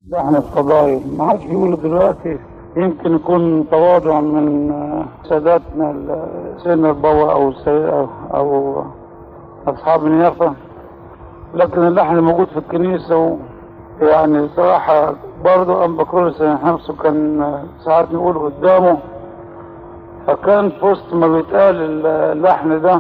ده احنا الفضائل ما عادش بيقولوا دلوقتي. يمكن يكون تواضع من ساداتنا سيدنا البابا او اصحاب النيافه، لكن اللحن موجود في الكنيسه. يعني صراحه برضه أنبا كرولوس نفسه كان ساعات نقول قدامه، فكان في وسط ما بيتقال اللحن ده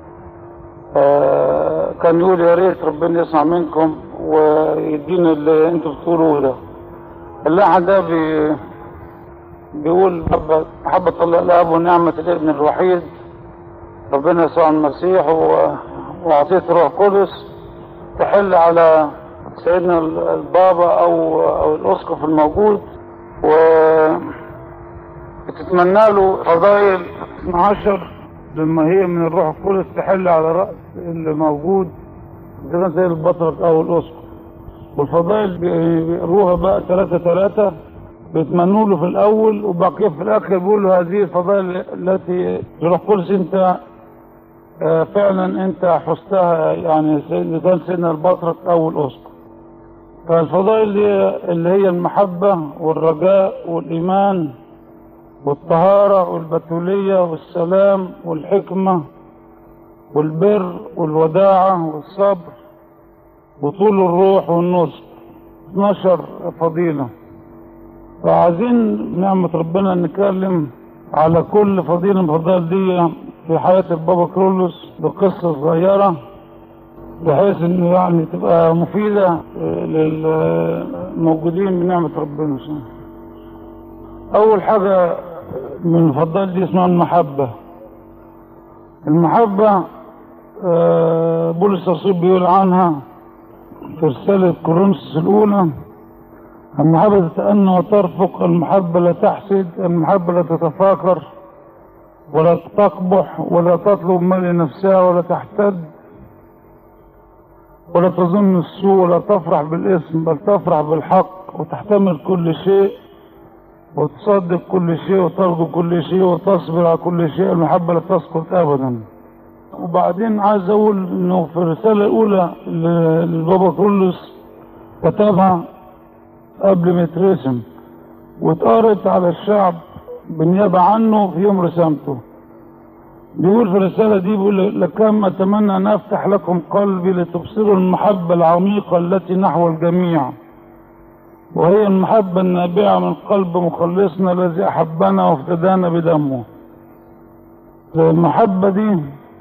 كان يقول يا ريت ربنا يسمع منكم ويدينا اللي انتوا بتقولوه ده. اللحن ده بيقول محبة الله الاب ونعمة الابن الوحيد ربنا يسوع المسيح وعطية الروح القدس تحل على سيدنا البابا او الاسقف الموجود، وتتمنى له فضائل 12 لما هي من الروح القدس تحل على رأس اللي موجود زي البطرك او الاسقف. والفضائل بيقروها بقى 3 بيتمنوا له في الاول، وبعد كده في الاخر بيقولوا هذه الفضائل التي الروح القدس انت فعلا انت حستها، يعني كان سيدنا البطرك او الاسقف. فالفضائل دي اللي هي المحبة والرجاء والايمان والطهارة والبتولية والسلام والحكمة والبر والوداعة والصبر وطول الروح والنصر، 12 فضيلة. فعايزين نعمة ربنا نتكلم على كل فضيلة من الفضائل دي في حياة البابا كرولوس بقصة صغيرة، بحيث انه يعني تبقى مفيدة للموجودين بنعمة ربنا. اول حاجة من الفضائل دي اسمها المحبة. المحبة بولس الرسول بيقول عنها في رسالة كورنثوس الأولى: المحبة تتأنى وترفق، المحبة لا تحسد، المحبة لا تتفاخر ولا تقبح ولا تطلب ما لنفسها ولا تحتد ولا تظن السوء ولا تفرح بالاسم، بل تفرح بالحق وتحتمل كل شيء وتصدق كل شيء وترجو كل شيء وتصبر على كل شيء، المحبة لا تسقط أبدا. وبعدين عايز أقول إنه في الرسالة الأولى للبابا كرولوس كتبها قبل ما يترسم واتقرت على الشعب بالنيابة عنه في يوم رسامته. بيقول في الرسالة دي، بيقول: لكم أتمنى أن أفتح لكم قلبي لتبصروا المحبة العميقة التي نحو الجميع، وهي المحبة النابعة من قلب مخلصنا الذي أحبنا وافتدانا بدمه. المحبة دي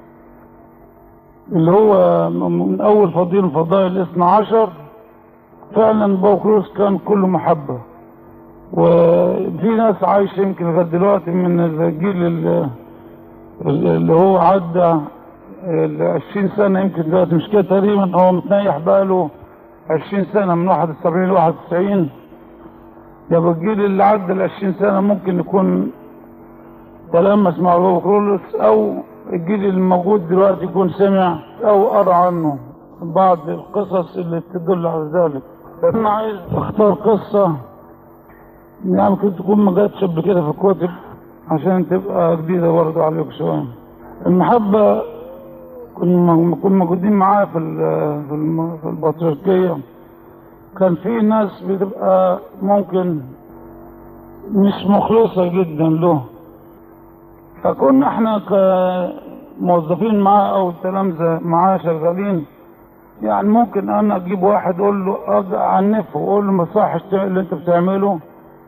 اللي هو من أول فضيل فضائل 12 فعلا بابا كرولوس كان كله محبة. وفي ناس عايشة يمكن لغاية دلوقتي من الجيل اللي هو عدى 20 سنة، يمكن دلوقتي مش كده تقريبا، هو متنيح بقاله 20 سنة من 71 ل 91. يبقى الجيل اللي عدى 20 سنة ممكن يكون تلمس مع بابا كرولوس، او الجيل الموجود دلوقتي يكون سمع او قرأ عنه بعض القصص اللي تدل على ذلك. انا عايز اختار قصة يعني ممكن تكون ما جاتش قبل كده في الكتب عشان تبقى جديدة برضه عليكم شوية. المحبة كنا موجودين معاه في البطريركية، كان في ناس بتبقى ممكن مش مخلصة جدا له، فكنا احنا كموظفين معاه او تلامذة معاه شغالين، يعني ممكن انا اجيب واحد اقول له اعنفه واقول له ما صحش اللي انت بتعمله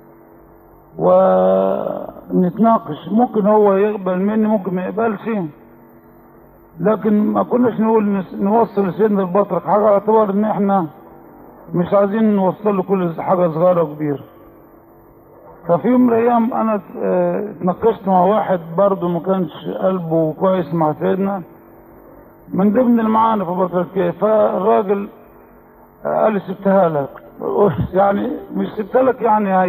ونتناقش، ممكن هو يقبل مني ممكن ما يقبلش، لكن ما كناش نقول نوصل لسيدنا البطرك حاجة على اعتبار ان احنا مش عايزين نوصل له كل حاجة صغيرة وكبيرة. ففي يوم من الايام انا اتناقشت مع واحد برضه ما كانش قلبه كويس مع سيدنا من ضمن اللي معانا في البطريركية، فالراجل قال لي سبتها لك. يعني مش سبتها لك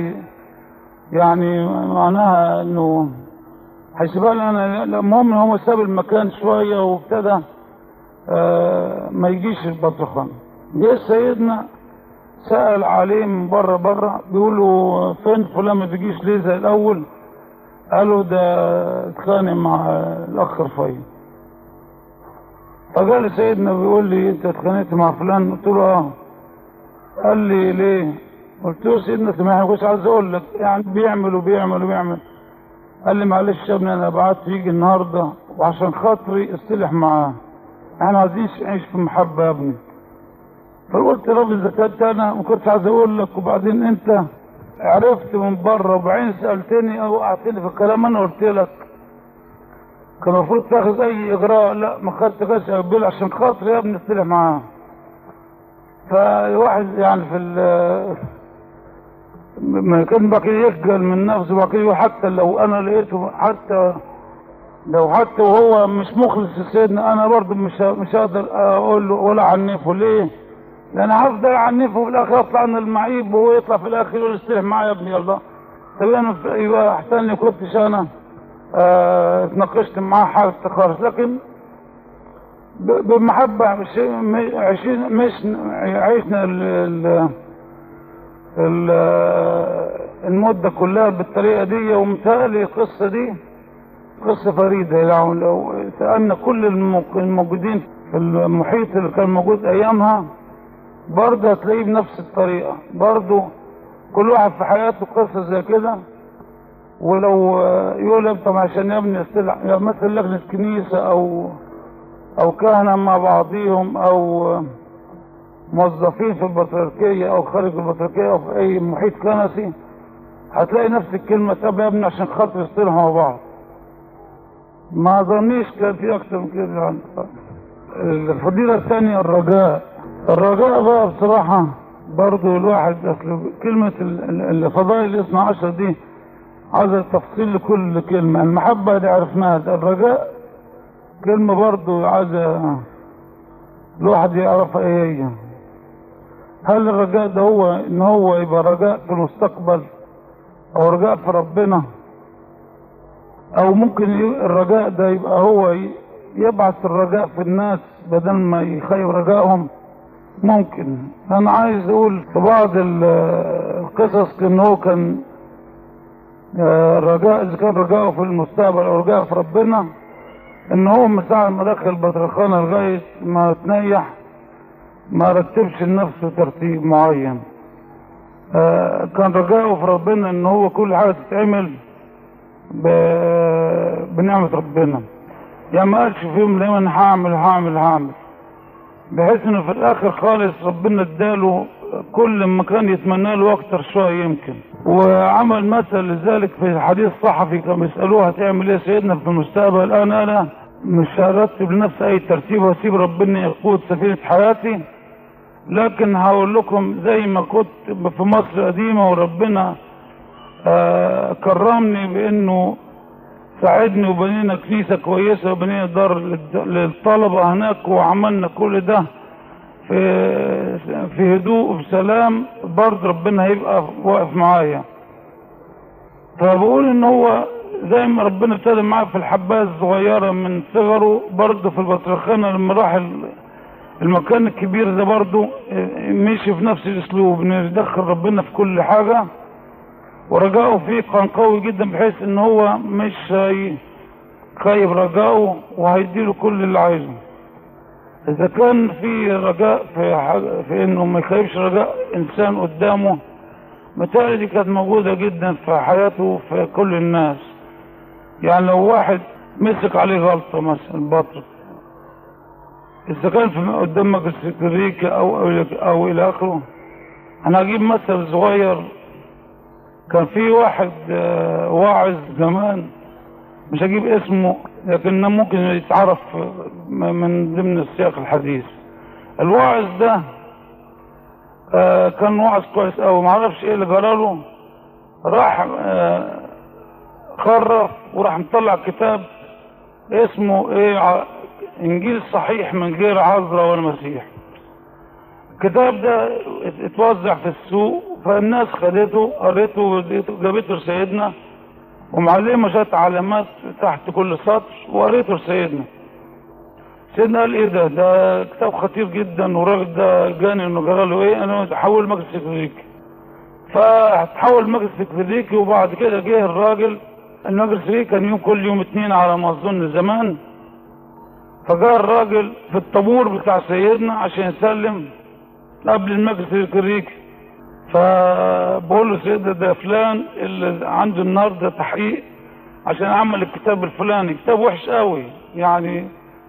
يعني معناها انه هيسيبها لي انا. المهم هو ساب المكان شويه وابتدى ما يجيش البطرخان. جه سيدنا سأل عليه من بره بيقول له فين فلان ما بيجيش ليه زي الاول؟ قالوا ده اتخانق مع الاخ رفاعي. فقال لي سيدنا بيقول لي انت اتخانقت مع فلان؟ قلت له اه. قال لي ليه؟ قلت له سيدنا سامحني كنت عايز اقول لك يعني بيعمل وبيعمل وبيعمل. قال لي معلش يا ابني انا بعت يجي النهارده وعشان خاطري اصطلح معاه، احنا عايزين نعيش في محبه يا ابني. فقلت يا رب اذا كنت انا ما كنتش عايز اقول لك، وبعدين انت عرفت من بره وبعدين سالتني او وقعتني في الكلام، انا قلت لك كان المفروض تاخذ اي اجراء، لا ما خدتش اقبل عشان خاطري يا ابني اصطلح معاه. فواحد يعني ما كان بقى يخجل من نفسه بقى، حتى لو انا لقيته حتى وهو مش مخلص لسيدنا انا برضه مش هقدر اقول له ولا عنفه. ليه؟ لان هفضل اعنفه في الاخر يطلع من المعيب وهو يطلع في الاخر يقول استلح معايا يا ابني الله. طب انا يبقى احسن لي كنتش انا اتناقشت معاه حاجه خالص. لكن بمحبه عشنا المده كلها بالطريقه دي. ومثالي القصه دي قصه فريده، يعني لو سالنا كل الموجودين في المحيط اللي كان موجود ايامها برضه هتلاقيه بنفس الطريقه، برضه كل واحد في حياته قصه زي كده. ولو يقول طب عشان يا ابني يعني مثل لجنه كنيسه او كهنه مع بعضيهم او موظفين في البطريركيه او خارج البطريركيه او في اي محيط كنسي، هتلاقي نفس الكلمه طب يا ابني عشان خاطر يصطلحوا مع بعض. ما اظنيش كان في اكتر من كده يعني. الفضيله الثانيه الرجاء بقى بصراحه برضه الواحد اصل كلمه الفضائل 12 دي عايزه تفصيل لكل كلمه. المحبه دي عرفناها، الرجاء كلمه برضه عايزه الواحد يعرفها ايه هي. هل الرجاء ده هو ان هو يبقى رجاء في المستقبل او رجاء في ربنا، او ممكن الرجاء ده يبقى هو يبعث الرجاء في الناس بدل ما يخيب رجائهم؟ ممكن. انا عايز اقول في بعض القصص ان هو كان رجاء، اذا كان رجاءه في المستقبل او رجاء في ربنا، ان هو من ساعه ما دخل البطرخانه لغايه ما تنيح ما رتبش لنفسه ترتيب معين. كان رجاءه في ربنا ان هو كل حاجه تتعمل بنعمه ربنا. يعني ما قالش في يوم دايما هعمل، بحيث انه في الاخر خالص ربنا اداله كل ما كان يتمنى له اكتر شويه يمكن. وعمل مثل لذلك في حديث صحفي كانوا بيسالوه هتعمل ايه سيدنا في المستقبل؟ انا مش هرتب لنفسي اي ترتيب واسيب ربنا يقود سفينه حياتي، لكن هقول لكم زي ما كنت في مصر قديمه وربنا كرمني بانه ساعدني وبنينا كنيسه كويسه وبنينا دار للطلبه هناك، وعملنا كل ده في هدوء وبسلام، برضه ربنا هيبقى واقف معايا. فبقول ان هو زي ما ربنا ابتدى معاه في الحبايه الصغيره من صغره، برضه في البطرخانه لما راح المكان الكبير ده برضه مشي في نفس الاسلوب، انه يدخل ربنا في كل حاجه، ورجاؤه فيه كان قوي جدا بحيث ان هو مش هيخيب رجاؤه وهيديله كل اللي عايزه. اذا كان في رجاء في انه ما يخيبش رجاء انسان قدامه، متهيألي دي كانت موجوده جدا في حياته في كل الناس. يعني لو واحد مسك عليه غلطه مثلا بطرق، اذا كان في قدام مجلس الكريكه او الى اخره. انا هجيب مثل صغير. كان في واحد واعظ زمان، مش هجيب اسمه لكنه ممكن يتعرف من ضمن السياق الحديث. الواعظ ده كان واعظ كويس قوي، معرفش ايه اللي جراله، راح خرف وراح مطلع كتاب اسمه ايه انجيل صحيح من غير عذراء ولا مسيح. الكتاب ده اتوزع في السوق، فالناس خدته قريته جابته لسيدنا ومعلمه شويه علامات تحت كل سطر، وقريته لسيدنا. سيدنا قال ايه ده كتاب خطير جدا، والراجل ده جاني انه جرى له ايه، انا هتحول مجلس الكليريكي. فهتحول مجلس الكليريكي، وبعد كده جه الراجل المجلس الكليريكي كان كل يوم 2 على ما اظن زمان. فجاء الراجل في الطابور بتاع سيدنا عشان يسلم قبل المجلس الكليريكي، فبقول له سيدنا ده فلان اللي عنده النهارده تحقيق عشان عمل الكتاب الفلاني، كتاب وحش قوي يعني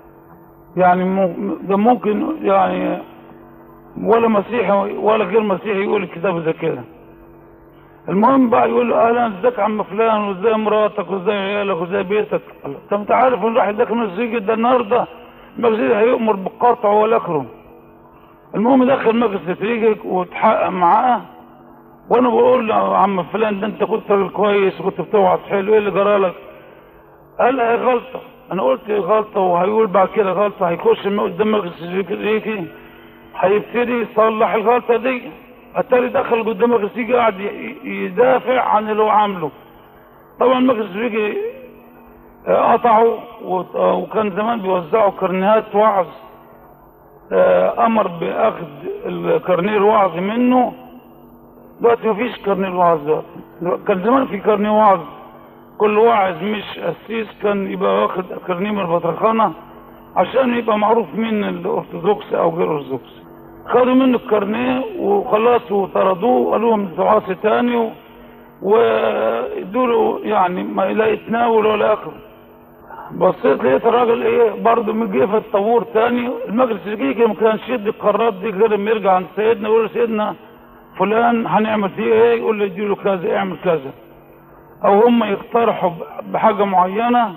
ده ممكن يعني ولا مسيحي ولا غير مسيحي يقول الكتاب زي كده. المهم بقى يقول له اهلا ازيك يا عم فلان، وازاي مراتك وازاي عيالك وازاي بيتك. طب انت عارف ان راح يدخل مسجد ده النهارده المسجد هيؤمر بالقطع ولا يكرم. المهم دخل مجلس تتريجك وتحقق معاه، وانا بقول له يا عم فلان ده انت كنت راجل كويس وكنت بتوعظ حلو، ايه اللي جرالك؟ قال هي غلطه. انا قلت غلطه، وهيقول بعد كده غلطه، هيخش قدام مجلس تتريجي هيبتدي يصلح الغلطه دي. التالي دخل قدام مجلس تتريجي قاعد يدافع عن اللي هو عامله. طبعا مجلس تتريجي قطعوا، وكان زمان بيوزعوا كرنيهات وعظ، امر باخذ الكرنيه الوعظ منه. دلوقتي مفيش كرنيه الوعظ. دلوقتي كان زمان في كرنيه وعظ، كل واعظ مش قسيس كان يبقى واخد كرنيه من البطرخانه عشان يبقى معروف مين الارثوذكس او غير ارثوذكس. خدوا منه الكرنيه وخلاص وطردوه، قالوا لهم تعاصي تاني، وادوا له يعني ما لا يتناول ولا اخره. بصيت لقيت الراجل ايه برضه مجي في الطابور تاني. المجلس الجيجي ما كانش يدي القرارات دي غير لما يرجع عند سيدنا يقول له سيدنا فلان هنعمل فيه ايه، يقول له اديله كذا اعمل كذا، او هم يقترحوا بحاجه معينه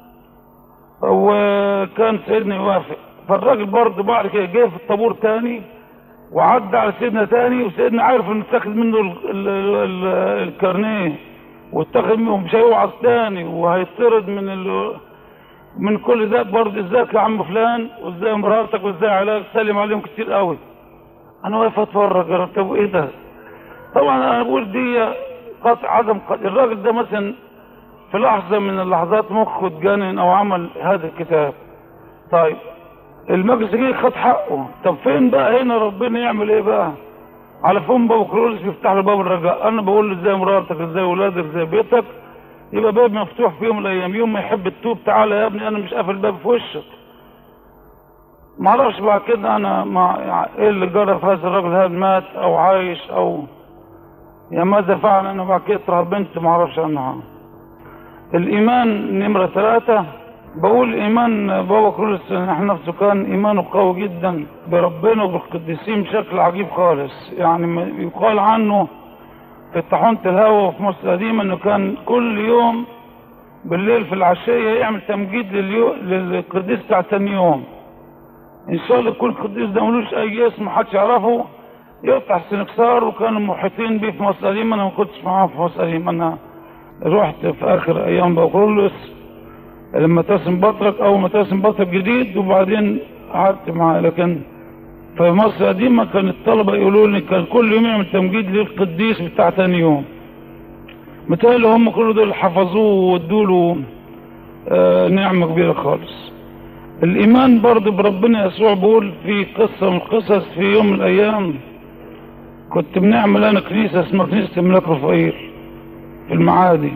وكان سيدنا يوافق. فالراجل برضه بعد كده جه في الطابور تاني وعدى على سيدنا تاني، وسيدنا عارف انه اتاخد منه الكارنيه واتاخد منه مش هيوعظ تاني وهيطرد من كل ده. برضه ازيك يا عم فلان وازاي مراتك وازاي عيالك، سلم عليهم كتير قوي. انا واقف اتفرج، طب ايه ده؟ طبعا انا بقول دي قطع عدم الراجل ده مثلا في لحظه من اللحظات مخه اتجنن او عمل هذا الكتاب. طيب المجلس جه خد حقه، طب فين بقى هنا ربنا يعمل ايه بقى؟ على فم بابا كرولس بيفتح له باب الرجاء. انا بقول له ازاي مراتك ازاي ولادك ازاي بيتك، يبقى باب مفتوح في يوم من الايام. يوم ما يحب التوب تعالى يا ابني، انا مش قافل الباب في وشك. ما اعرفش بعد كده انا يعني ايه اللي جرى في هذا الراجل، هل مات او عايش او يا ماذا فعل. انا بعد كده طلع بنت ما اعرفش عنها. الايمان نمرة 3. بقول ايمان بابا كرولس احنا نفسه كان ايمانه قوي جدا بربنا وبالقديسين بشكل عجيب خالص. يعني يقال عنه في طاحونة الهوا وفي مصر القديمة انه كان كل يوم بالليل في العشية يعمل تمجيد للقديس بتاع تاني يوم. ان شاء الله يكون القديس ده ملوش اي اسم محدش يعرفه، يقطع السنكسار. وكانوا محيطين بيه في مصر القديمة. انا ما كنتش معاهم في مصر القديمة، انا رحت في اخر ايام بابا كرولس لما تاسم بطرك اول ما تاسم بطرك جديد، وبعدين قعدت معاه. لكن في مصر القديمة كان الطلبة يقولوا لي كان كل يوم يعمل تمجيد للقديس بتاع تاني يوم. متهيألي هم كل دول حفظوه وادوا له نعمة كبيرة خالص. الإيمان برضه بربنا يسوع بقول في قصة من القصص، في يوم من الأيام كنت بنعمل أنا كنيسة اسمها كنيسة الملاك رفائيل في المعادي.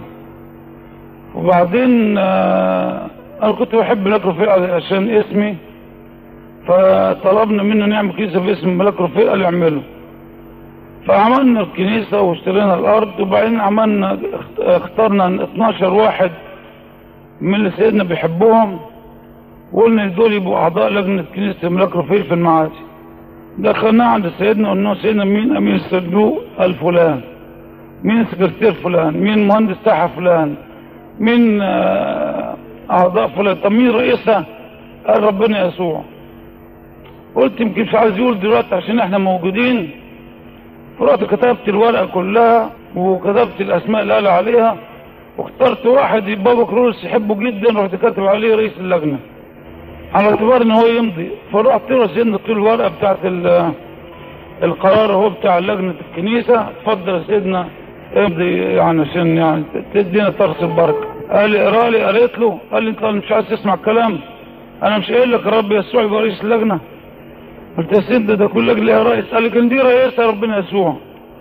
وبعدين أنا كنت بحب الملاك رفائيل عشان اسمي، فطلبنا منه نعمل كنيسة باسم الملاك رفائيل، قال يعمله. فعملنا الكنيسة واشترينا الأرض، وبعدين اخترنا 12 واحد من اللي سيدنا بيحبهم، وقلنا دول يبقوا أعضاء لجنة كنيسة الملاك رفائيل في المعادي. دخلنا عند سيدنا قلنا سيدنا مين أمين الصندوق؟ قال فلان. مين السكرتير؟ فلان. مين مهندس ساحة؟ فلان. مين أعضاء؟ فلان. طب مين رئيسها؟ قال ربنا يسوع. قلت يمكن مش عايز يقول دلوقتي عشان احنا موجودين. فرحت كتبت الورقة كلها وكتبت الأسماء اللي قال عليها، واخترت واحد بابا كرولس يحبه جدا، رحت كاتب عليه رئيس اللجنة على اعتبار ان هو يمضي. فرحت له سيدنا طول الورقة بتاعت القرار هو بتاع لجنة الكنيسة، اتفضل يا سيدنا امضي يعني عشان يعني تدينا طرس البركة. قال لي اقرا لي. قريت له. قال لي انت مش عايز تسمع الكلام؟ انا مش قايل لك يا رب يسوع يبقى رئيس اللجنة؟ قلت يا سيدنا ده كل لجنة ليها رئيس. قال لي كان دي رئيسها ربنا يسوع.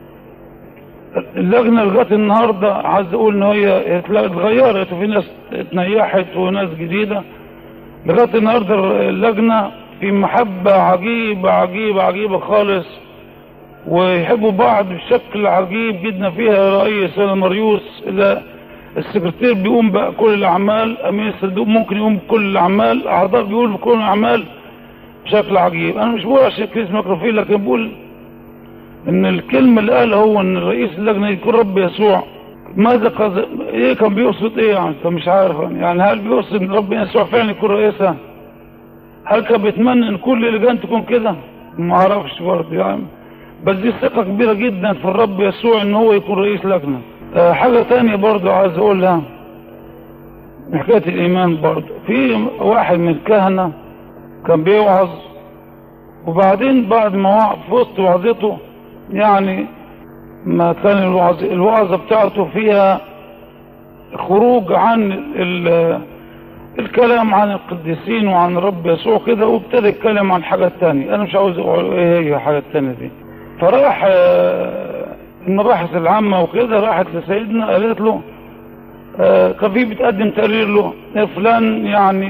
اللجنة لغاية النهاردة عايز اقول ان هي اتغيرت وفي ناس اتنيحت وناس جديدة. لغاية النهاردة اللجنة في محبة عجيبة عجيبة عجيبة خالص ويحبوا بعض بشكل عجيب جدا. فيها رئيس مريوس، السكرتير بيقوم بكل الاعمال، امين الصندوق ممكن يقوم بكل الاعمال، اعضاء بيقولوا بكل الاعمال بشكل عجيب. انا مش بقول عشان كريس ميكروفيل، لكن بقول ان الكلمه اللي قالها هو ان رئيس اللجنه يكون رب يسوع. ماذا ايه كان بيقصد ايه يعني؟ انت مش عارف يعني هل بيقصد ان رب يسوع فعلا يكون رئيسها؟ هل كان بيتمنى ان كل اللجان تكون كده؟ ما اعرفش برضه يعني، بس دي ثقه كبيره جدا في الرب يسوع ان هو يكون رئيس لجنه. حاجه تانية برضه عايز اقولها، حكايه الايمان برضه. في واحد من الكهنه كان بيوعظ، وبعدين بعد ما في وسط وعظته يعني ما كان الوعظه بتاعته فيها خروج عن الكلام عن القديسين وعن الرب يسوع كده، وابتدى يتكلم عن حاجات تانية. انا مش عاوز اقول ايه هي الحاجات التانية دي. فراح المباحث العامة وكده، راحت لسيدنا قالت له كان في بتقدم تقرير له فلان يعني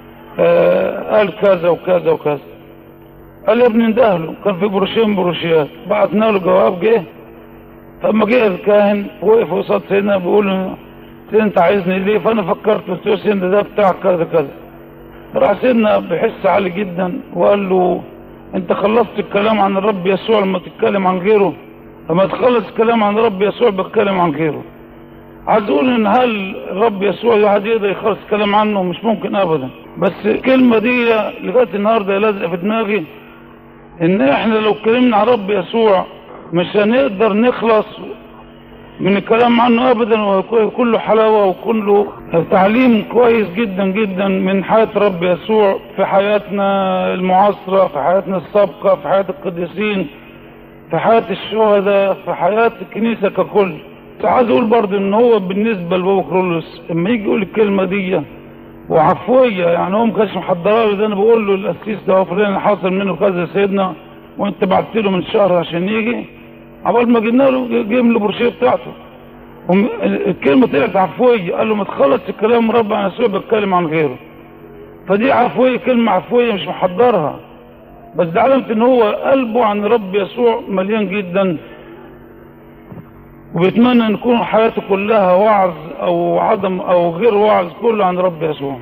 قال كذا وكذا وكذا. قال يا ابني اندهله، كان في بروشيات، بعتنا له جواب جه. فلما جه الكاهن وقف قصاد سيدنا بيقول له انت عايزني ليه؟ فانا فكرت قلت له سيدنا ده بتاع كذا كذا. راح سيدنا بحس عالي جدا وقال له انت خلصت الكلام عن الرب يسوع لما تتكلم عن غيره؟ لما تخلص الكلام عن الرب يسوع بتكلم عن غيره. عايز اقول ان هل الرب يسوع الواحد يقدر يخلص الكلام عنه؟ مش ممكن ابدا. بس الكلمه دي لغايه النهارده لازقه في دماغي، ان احنا لو اتكلمنا عن الرب يسوع مش هنقدر نخلص من الكلام عنه ابدا، وكله حلاوه وكله تعليم كويس جدا جدا من حياه رب يسوع في حياتنا المعاصره، في حياتنا السابقه، في حياه القديسين، في حياه الشهداء، في حياه الكنيسه ككل. عايز اقول برضه ان هو بالنسبه لبابا كرولوس لما يجي يقول الكلمه دي وعفويه، يعني هو ما كانش محضرها له. ده انا بقول له القسيس ده فلان حصل منه كذا سيدنا، وانت بعت له من شهر عشان يجي، عبال ما جبنا له جه من البروشيه بتاعته الكلمه طلعت عفويه. قال له ما تخلص الكلام ربنا يسوع بيتكلم عن غيره. فدي عفويه، كلمه عفويه مش محضرها، بس ده علامه ان هو قلبه عن رب يسوع مليان جدا، وبيتمنى ان يكون حياته كلها وعظ او عدم او غير وعظ كله عن رب يسوع.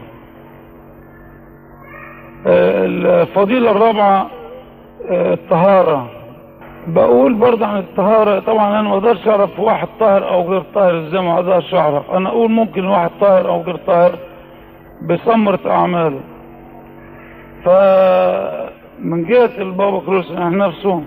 الفضيله الرابعه الطهاره. بقول برضه عن الطهارة، طبعا انا ما اقدرش اعرف واحد طاهر او غير طاهر ازاي، ما اقدرش اعرف. انا اقول ممكن واحد طاهر او غير طاهر بثمرة اعماله. فمن جهة البابا كرولوس نفسه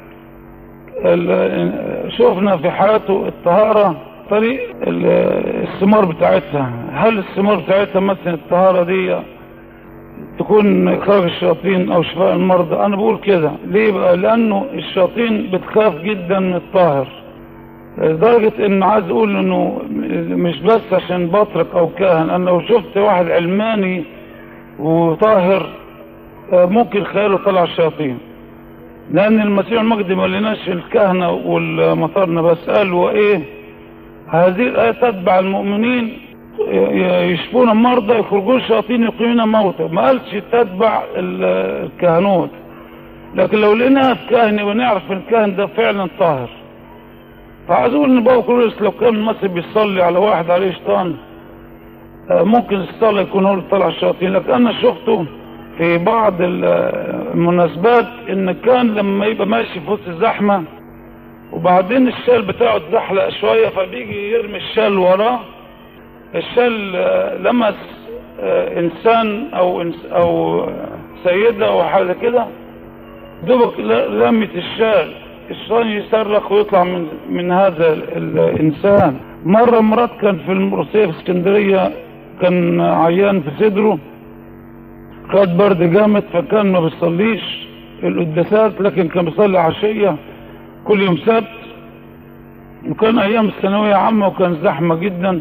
شفنا في حياته الطهارة طريق الثمار بتاعتها. هل الثمار بتاعتها مثلا الطهارة دي تكون اخراج الشياطين او شفاء المرضى؟ انا بقول كده ليه بقى؟ لانه الشياطين بتخاف جدا من الطاهر، لدرجة ان عايز اقول انه مش بس عشان بطرك او كاهن، انا لو شفت واحد علماني وطاهر ممكن خياله طلع الشياطين. لان المسيح المجد ما لناش الكهنة والمطارنة بس، قال وايه هذه الآية تتبع المؤمنين يشفون المرضى يخرجون الشياطين يقيمون موتى. ما قالش تتبع الكهنوت، لكن لو لقيناها في كاهن ونعرف الكاهن ده فعلا طاهر. فعايز اقول ان بابا كرولوس لو كان مثلا بيصلي على واحد عليه شيطان ممكن الصلاة يكون هو اللي طلع الشياطين. لكن انا شفته في بعض المناسبات ان كان لما يبقى ماشي في وسط الزحمة وبعدين الشال بتاعه اتزحلق شوية، فبيجي يرمي الشال وراه، الشال لمس انسان او سيدة او حاجة كده، دوبك لمت الشال، الشيطان يصرخ ويطلع من هذا الانسان. مرات كان في المرسية في اسكندرية كان عيان في صدره، خد برد جامد، فكان ما بيصليش القداسات لكن كان بيصلي عشية كل يوم سبت، وكان ايام الثانوية عامة وكان زحمة جدا.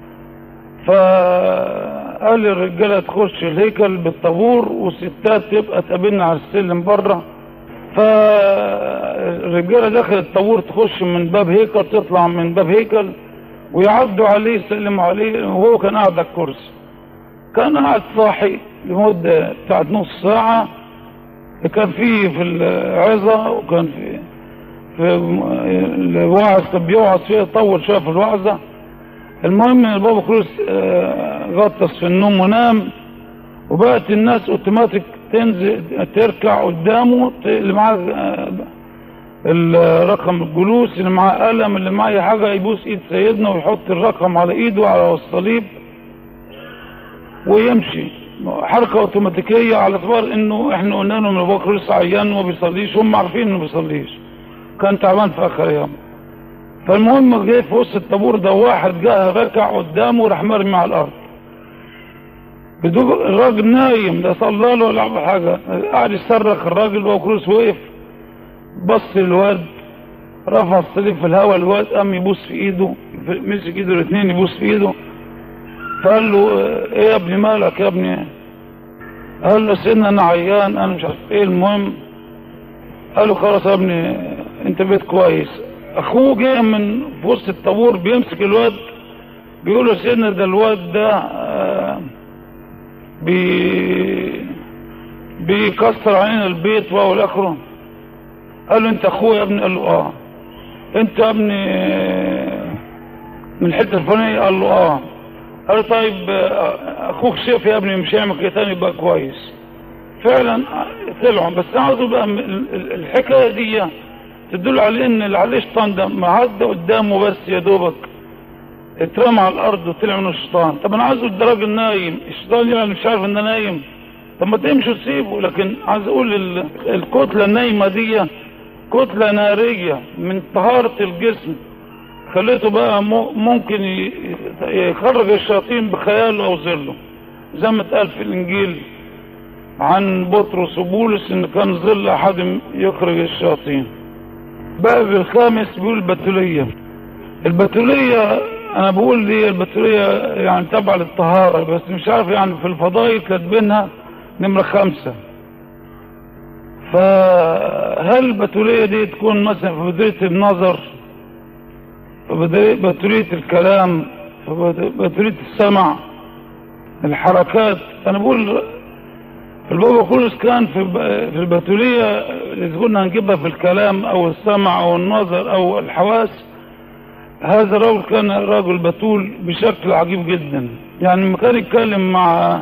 فقال للرجالة تخش الهيكل بالطابور والستات تبقى تقابلنا على السلم بره. فالرجالة دخلت الطابور تخش من باب هيكل تطلع من باب هيكل ويعدوا عليه يسلموا عليه، وهو كان قاعد على الكرسي، كان قاعد صاحي لمدة بتاعت نص ساعة. كان في العظة وكان في الوعظ، طب بيوعظ فيها طول شويه في الوعظه. المهم ان البابا كرولوس غطس في النوم ونام، وبقت الناس اوتوماتيك تنزل تركع قدامه، اللي معاه الرقم الجلوس، اللي معاه قلم، اللي معاه اي حاجه يبوس ايد سيدنا ويحط الرقم على ايده على الصليب ويمشي حركه اوتوماتيكيه، على اعتبار انه احنا قلنا لهم البابا كرولوس عيان وما بيصليش، هم عارفين انه ما بيصليش، كان تعبان في اخر ايام. فالمهم جه في وسط الطابور ده واحد جه ركع قدامه وراح مرمي على الارض بدون، الراجل نايم لا صلى له ولا عمل حاجه، قاعد يصرخ الراجل. البابا كرولوس وقف بص للواد، رفع الصليب في الهواء، الواد قام يبوس في ايده، مسك ايده الاثنين يبوس في ايده، فقال له ايه يا ابني مالك يا ابني؟ قال له سيدنا انا عيان انا مش عارف ايه. المهم قال له خلاص يا ابني انت بيت كويس. اخوه جه من في وسط الطابور بيمسك الواد، بيقول له سيدنا ده الواد ده بيكسر علينا البيت والى اخره. قال له انت اخويا يا ابني؟ قال له اه. انت يا ابني من الحته الفلانيه؟ قال له اه. قال له طيب اخوك شاف يا ابني مش هيعمل كده تاني يبقى كويس. فعلا طلعوا. بس عاوزوا بقى الحكايه دي تدل على ان اللي عليه شيطان ده معدى قدامه بس يا دوبك اترمى على الارض وطلع منه الشيطان. طب انا عايزه ده راجل نايم، الشيطان يعني مش عارف انه نايم، طب ما تمشوا تسيبه. لكن عايز اقول الكتله النايمه دي كتله ناريه من طهاره الجسم، خليته بقى ممكن يخرج الشياطين بخياله او ظله، زي ما اتقال في الانجيل عن بطرس وبولس ان كان ظل احد يخرج الشياطين. باب الخامس بيقول البتوليه. البتوليه انا بقول دي البتوليه يعني تبع للطهاره، بس مش عارف يعني في الفضائل كاتبينها نمره 5. فهل البتوليه دي تكون مثلا في بتوليه النظر، في بتوليه الكلام، في بتوليه السمع، الحركات؟ انا بقول البابا كرولوس كان في البتوليه اللي كنا هنجيبها في الكلام او السمع او النظر او الحواس. هذا الرجل كان رجل بتول بشكل عجيب جدا، يعني لما كان يتكلم مع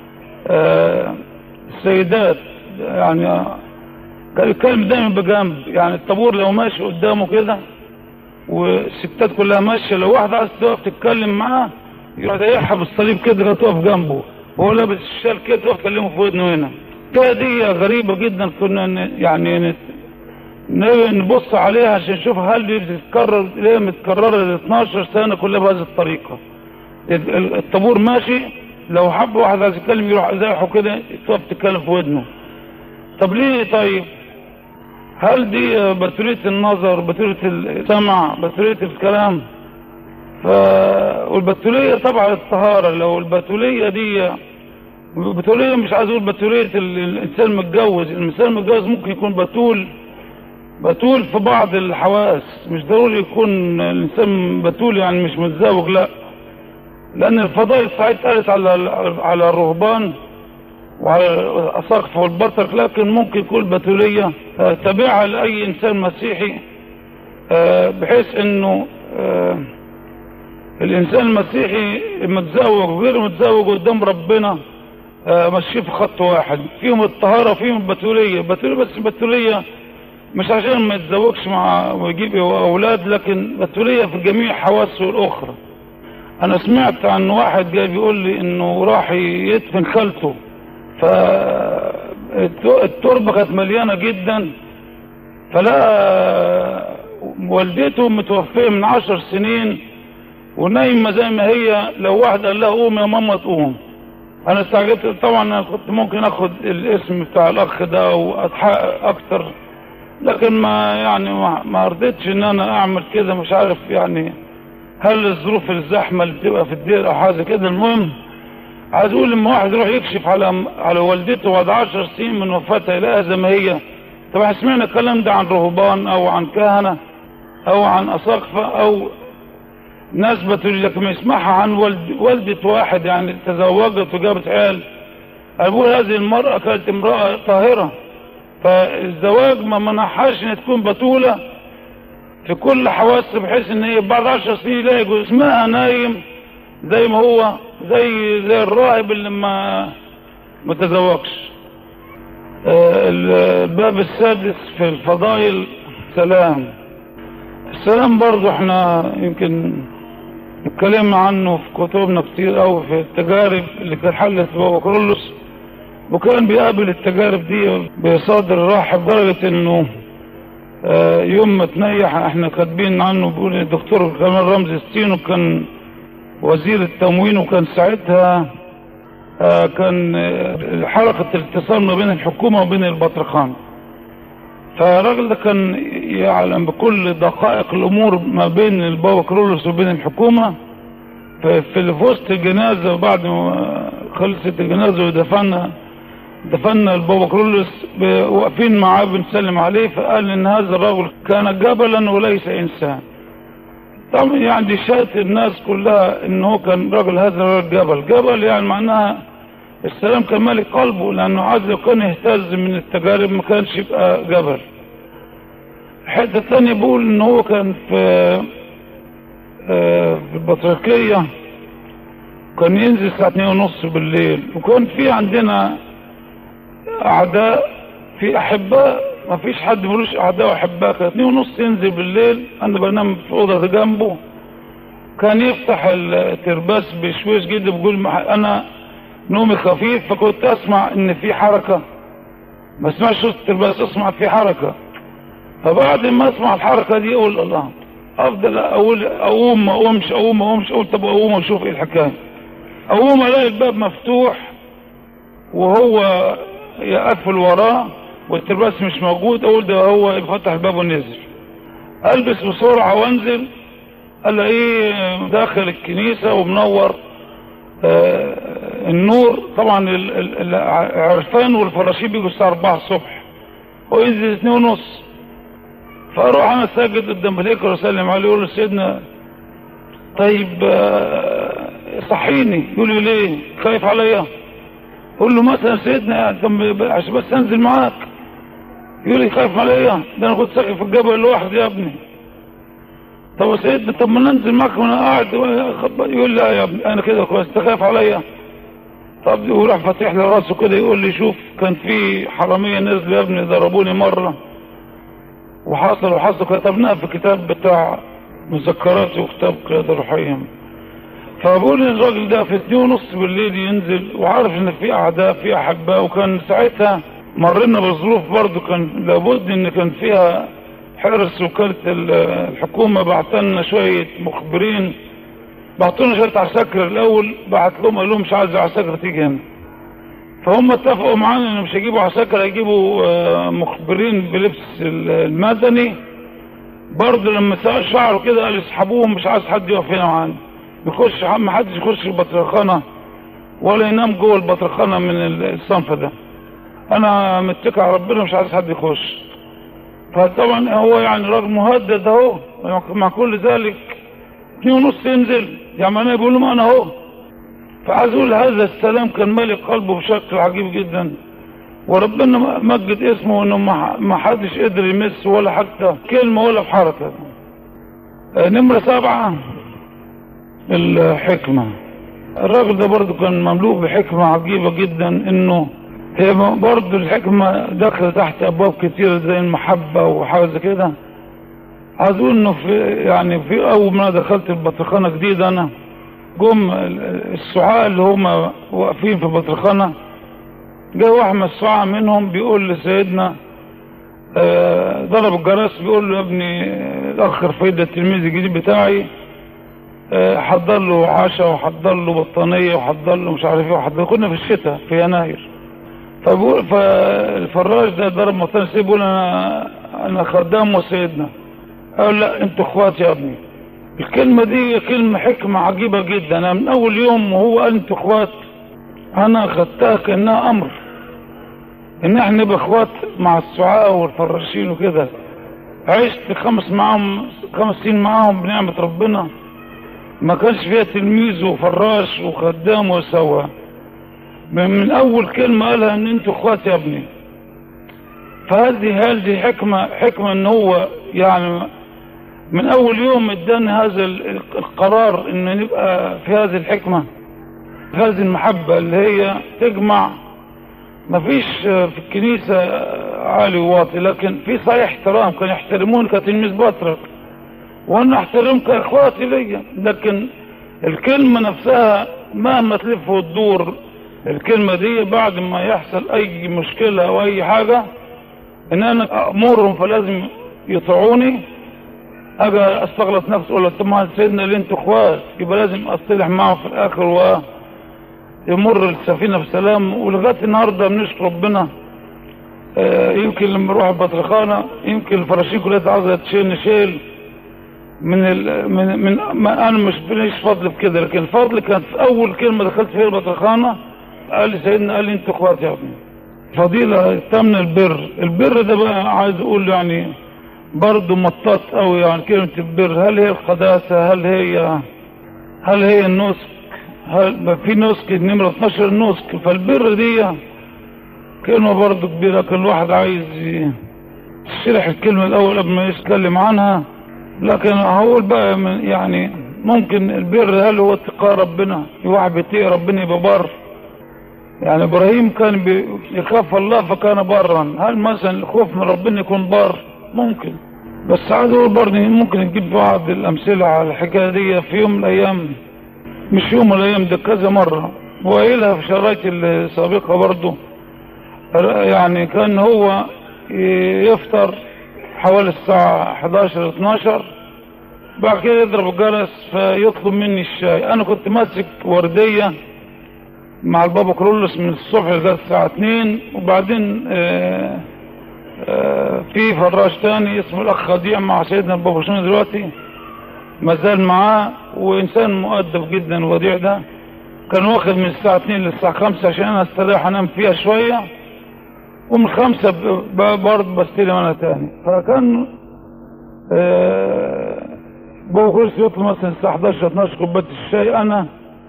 السيدات يعني كان يتكلم دايما بجنب، يعني الطابور لو ماشي قدامه كده والستات كلها ماشيه، لو واحده عايز تقف تتكلم معاه يروح يسحب الصليب كده تقف جنبه وهو لابس الشال كده تقف تكلمه في ودنه هنا. دي غريبه جدا، كنا يعني نبص عليها عشان نشوف هل دي بتتكرر، ليه متكرره ل 12 سنه كلها بهذه الطريقه. الطابور ماشي لو حب واحد عايز يتكلم يروح زاحه كده تقف تتكلم في ودنه. طب ليه؟ طيب هل دي بتوليه النظر، بتوليه السمع، بتوليه الكلام؟ والبتوليه طبعا الطهاره. لو البتوليه دي بتوليه، مش عايز اقول بتوليه الانسان المتجوز، الانسان المتجوز ممكن يكون بتول في بعض الحواس، مش ضروري يكون الانسان بتول يعني مش متزوج، لا، لان الفضائل ساعات قالت على الرهبان وعلى الاساقفه والبطرك، لكن ممكن يكون بتوليه تابعه لاي انسان مسيحي، بحيث انه الانسان المسيحي متزوج وغير متزوج قدام ربنا ماشيين في خط واحد، فيهم الطهاره وفيهم البتوليه. بس البتوليه مش عشان ما يتزوجش مع ويجيب اولاد، لكن بتوليه في جميع حواسه الاخرى. انا سمعت عن واحد جاي بيقول لي انه راح يدفن خالته، فالتربه كانت مليانه جدا، فلا والدته متوفيه من 10 سنين ونايمه زي ما هي، لو واحد قال لها قوم يا ماما تقوم. انا استعجبت طبعا، انا كنت ممكن اخد الاسم بتاع الاخ ده واتحقق اكتر، لكن ما رضيتش ان انا اعمل كده. مش عارف يعني هل الظروف الزحمه اللي بتبقى في الدير او حاجه كده. المهم عايز اقول لما واحد يروح يكشف على والدته بعد 10 سنين من وفاتها يلاقيها زي ما هي. طبعا سمعنا الكلام ده عن رهبان او عن كهنه او عن اساقفه او ناس بتقول لك ما يسمعها عن والدة واحد يعني تزوجت وجابت عيال. اقول هذه المرأة كانت امرأة طاهرة، فالزواج ما منحهاش ان تكون بتولة في كل حواس، بحيث ان هي بعد 10 سنين يلاقي جسمها نايم زي ما هو، زي الراهب اللي ما تزوجش. الباب السادس في الفضائل سلام. السلام برضو احنا يمكن اتكلمنا عنه في كتبنا كتير قوي، في التجارب اللي كان حلت بابا كرولوس، وكان بيقابل التجارب دي بصدر راحة، بدرجة انه يوم ما تنيح احنا كاتبين عنه، بيقول الدكتور كمال رمزي ستينو كان وزير التموين، وكان ساعتها كان حلقة الاتصال ما بين الحكومة وبين البطرخان. فالراجل ده كان يعلم بكل دقائق الامور ما بين البابا كرولوس وبين الحكومة. في وسط الجنازة، بعد ما خلصت الجنازة ودفنا البابا كرولوس، واقفين معاه بنسلم عليه، فقال ان هذا الرجل كان جبلا وليس انسان. طبعا يعني دي شهادة الناس كلها ان هو كان راجل، هذا الرجل جبل يعني معناها السلام كان مالك قلبه، لانه عايز لو كان يهتز من التجارب ما كانش يبقى جبل. حتة تانية بيقول ان هو كان في البطريركية، كان ينزل الساعة 2:30 بالليل، وكان في عندنا اعداء في احباء، ما فيش حد ملوش اعداء واحباء. كان 2:30 ينزل بالليل، انا بنام في اوضه جنبه، كان يفتح الترباس بشويش جدا، بيقول انا نومي خفيف، فكنت اسمع ان في حركه، ما اسمعش صوت الترباس، اسمع في حركه. فبعد ما اسمع الحركه دي اقول الله، افضل اقول اقوم ما اقومش، اقوم ما اقومش، اقول طب اقوم واشوف ايه الحكايه. اقوم الاقي الباب مفتوح وهو يقفل وراه والترباس مش موجود، اقول ده هو فتح الباب ونزل. البس بسرعه وانزل، الاقيه داخل الكنيسه ومنور النور. طبعا العرفان والفراشين بيجوا الساعه 4 الصبح، وينزل 2:30. فاروح انا ساجد قدام الهيكل واسلم عليه، يقول له سيدنا طيب صحيني. يقول لي ليه؟ خايف عليا؟ قول له مثلا سيدنا عشان بس انزل معاك. يقول لي خايف عليا؟ ده انا كنت ساكن في الجبل لوحدي يا ابني. طب يا سيدنا طب ما ننزل معاك وانا قاعد. يقول لي لا يا ابني انا كده كويس، انت خايف عليا؟ طب وراح فاتح لي راسه كده، يقول لي شوف كان في حراميه نزلوا يا ابني ضربوني مره وحصل كتبناها في كتاب بتاع مذكرات وكتاب قيادة روحية. فبقول الراجل ده في 2:30 بالليل ينزل وعارف ان في اعداء في احباء. وكان ساعتها مرنا بظروف برضو كان لابد ان كان فيها حرس وكالة الحكومة، بعتلنا شوية مخبرين، بعتونا شوية عساكر الاول، بعت لهم قال لهم مش عايز عساكر تيجي هنا. فهم اتفقوا معانا ان مش هيجيبوا عساكر، هيجيبوا مخبرين بلبس المدني. برضه لما شعروا كده قال يسحبوهم، مش عايز حد يقف هنا معانا، يخش ما حدش يخش البطرخانه ولا ينام جوه البطرخانه من الصنف ده. انا متكل على ربنا مش عايز حد يخش. فطبعا هو يعني راجل مهدد اهو، مع كل ذلك 2:30 ينزل، يعني انا بيقول لهم انا اهو. فعايز اقول هذا السلام كان مالك قلبه بشكل عجيب جدا، وربنا مجد اسمه انه ما حدش قدر يمس ولا حتى كلمه ولا بحركه. نمره 7 الحكمه. الراجل ده برضه كان مملوء بحكمه عجيبه جدا، انه هي برضه الحكمه داخله تحت ابواب كتير زي المحبه وحاجه زي كده. عايز اقول انه في اول ما دخلت البطرخانه جديده انا، جم السعاة اللي هم واقفين في البطرخانة، جاء واحد من السعاة منهم بيقول لسيدنا ضرب الجرس، بيقول له يا ابني الاخ رفيد التلميذ الجديد بتاعي حضر له عشاء وحضر له بطانية وحضر له مش عارف ايه، كنا في الشتاء في يناير. فالفراش ده ضرب بطانية، بيقول انا خدام وسيدنا. قال لا انتوا اخوات يا ابني. الكلمة دي كلمة حكمة عجيبة جدا. انا من اول يوم وهو قال انتوا اخوات، انا خدتها كأنها امر ان احنا نبقى اخوات مع السعاة والفراشين وكده. عشت 5 سنين معاهم بنعمة ربنا، ما كانش فيها تلميذ وفراش وخدام وسوا. من اول كلمة قالها ان انتوا اخوات يا ابني. فهذه حكمة ان هو يعني من اول يوم اداني هذا القرار ان نبقى في هذه الحكمة، في هذه المحبة اللي هي تجمع. مفيش في الكنيسة عالي وواطي، لكن في صحيح احترام، كان يحترمون كتلميذ بطرك وانا احترم كاخواتي ليا، لكن الكلمة نفسها مهما تلف وتدور الكلمة دي بعد ما يحصل اي مشكلة او اي حاجة ان انا امرهم فلازم يطيعوني. اجي استغلط نفسي اقول طب ما سيدنا اللي انتوا اخوات يبقى لازم اصطلح معه في الاخر ويمر السفينة بسلام. ولغاية النهاردة بنشكر ربنا. يمكن لما اروح البطرخانة يمكن الفراشين كلها عايزة تشيل من ما انا مش بليش فضل بكده، لكن الفضل كان في اول كلمة دخلت فيها البطرخانة قال لي سيدنا قال لي انتوا اخوات يا ابني. فضيلة تمن البر ده بقى عايز اقول يعني برضه مطاط قوي يعني كلمة البر. هل هي القداسة؟ هل هي النسك؟ هل في نسك نمرة 12 نسك؟ فالبر دي كلمة برضه كبيرة، كان الواحد عايز يشرح الكلمة الاول قبل ما يتكلم عنها. لكن هقول بقى يعني ممكن البر هل هو اتقاء ربنا؟ الواحد بيتقي ربنا يبقى بر. يعني ابراهيم كان يخاف الله فكان برا. هل مثلا الخوف من ربنا يكون بر؟ ممكن. بس عايز اقول برضه ممكن نجيب بعض الامثله على الحكايه دي في يوم من الايام، مش يوم من الايام ده كذا مره، وقايلها في شرايطي السابقه برضه. يعني كان هو يفطر حوالي الساعه 11 12، بعد كده يضرب الجرس فيطلب مني الشاي. انا كنت ماسك ورديه مع البابا كرولوس من الصبح لغايه الساعه 2، وبعدين في فراش تاني اسمه الاخ خديع مع سيدنا البابا شنو دلوقتي ما زال معاه، وانسان مؤدب جدا. وديع ده كان واخد من الساعه 2 للساعه 5 عشان انا استريح انام فيها شويه، ومن 5 برضه بستلم انا تاني. فكان بابا كرولوس يطلب مثلا الساعه 11 12 كوبايه الشاي، انا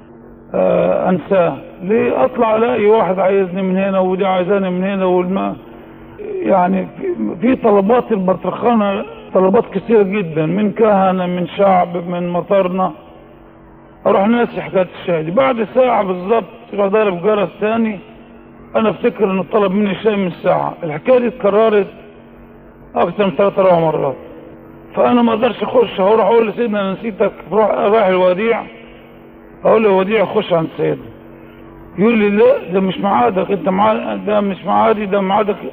انساه. ليه؟ اطلع الاقي واحد عايزني من هنا ودي عايزاني من هنا، والماء يعني في طلبات البطرخانة طلبات كثيرة جدا من كهنة من شعب من مطارنا. اروح ناسي حكاية الشاي دي. بعد ساعة بالظبط يروح ضارب جرس تاني، انا افتكر انه طلب مني شاي من ساعة. الحكاية دي اتكررت اكتر من 3 4 مرات. فانا ما اقدرش اخش، هروح اقول لسيدنا انا نسيتك، رايح الوديع اقول له وديع خش عند سيدنا. يقول لي لا ده مش معادك انت، ده مش معادي، ده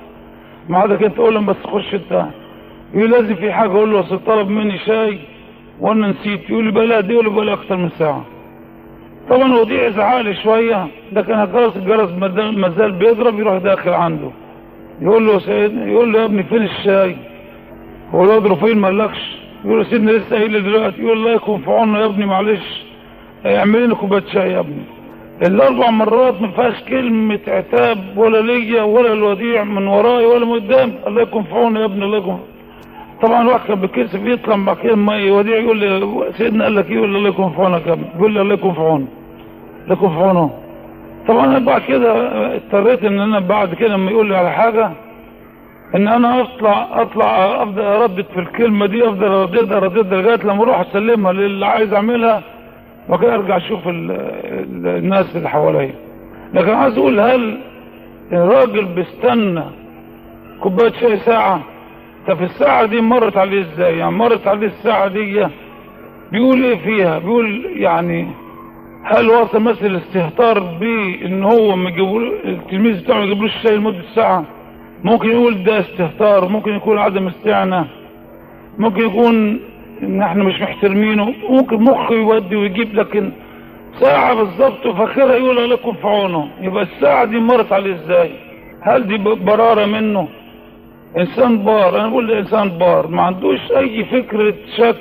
معادك انت. اقول له بس خش انت. يقول لازم في حاجه. اقول له اصل طلب مني شاي وانا نسيت. يقول لي بلا دي، يقول لي بلا اكتر من ساعه. طبعا وديع زعل شويه، ده كان الجرس ما زال بيضرب، يروح داخل عنده يقول له سيدنا، يقول له يا ابني فين الشاي؟ هو له اضرب فين مالكش؟ يقول له سيدنا لسه قايل لي دلوقتي. يقول الله يكون في عوننا يا ابني معلش اعمل لنا كوبايه شاي يا ابني. ال4 مرات ما فيهاش كلمة عتاب ولا ليا ولا الوديع من وراي ولا من قدام. الله يكون في عونه يا ابني الله يكون. طبعا الواحد كان بكسف يطلع مع كلمة وديع يقول لي سيدنا قال لك ايه؟ يقول لي الله يكون في عونك يا ابني. يقول لي الله يكون في عونه، الله يكون في عونه. طبعا انا بعد كده اضطريت ان انا بعد كده لما يقول لي على حاجة ان انا اطلع افضل اردد في الكلمة دي، افضل ارددها لغاية لما اروح اسلمها للي عايز اعملها، وكده ارجع اشوف الناس اللي حواليا. لكن عايز اقول هل الراجل بيستنى كوبايه شاي ساعه؟ طب الساعه دي مرت عليه ازاي؟ يعني مرت عليه الساعه دي بيقول ايه فيها؟ بيقول يعني هل وصل مثل الاستهتار بيه ان هو ما التلميذ بتاعه ما يجيبلوش الشاي لمده ساعه؟ ممكن يقول ده استهتار، ممكن يكون عدم استعنى، ممكن يكون ان احنا مش محترمينه، ممكن مخه يودي ويجيب. لكن ساعة بالظبط وفاخرها يقول لكم في عونه. يبقى الساعة دي مرت عليه ازاي؟ هل دي برارة منه؟ انسان بار. انا بقول انسان بار ما عندوش اي فكرة شك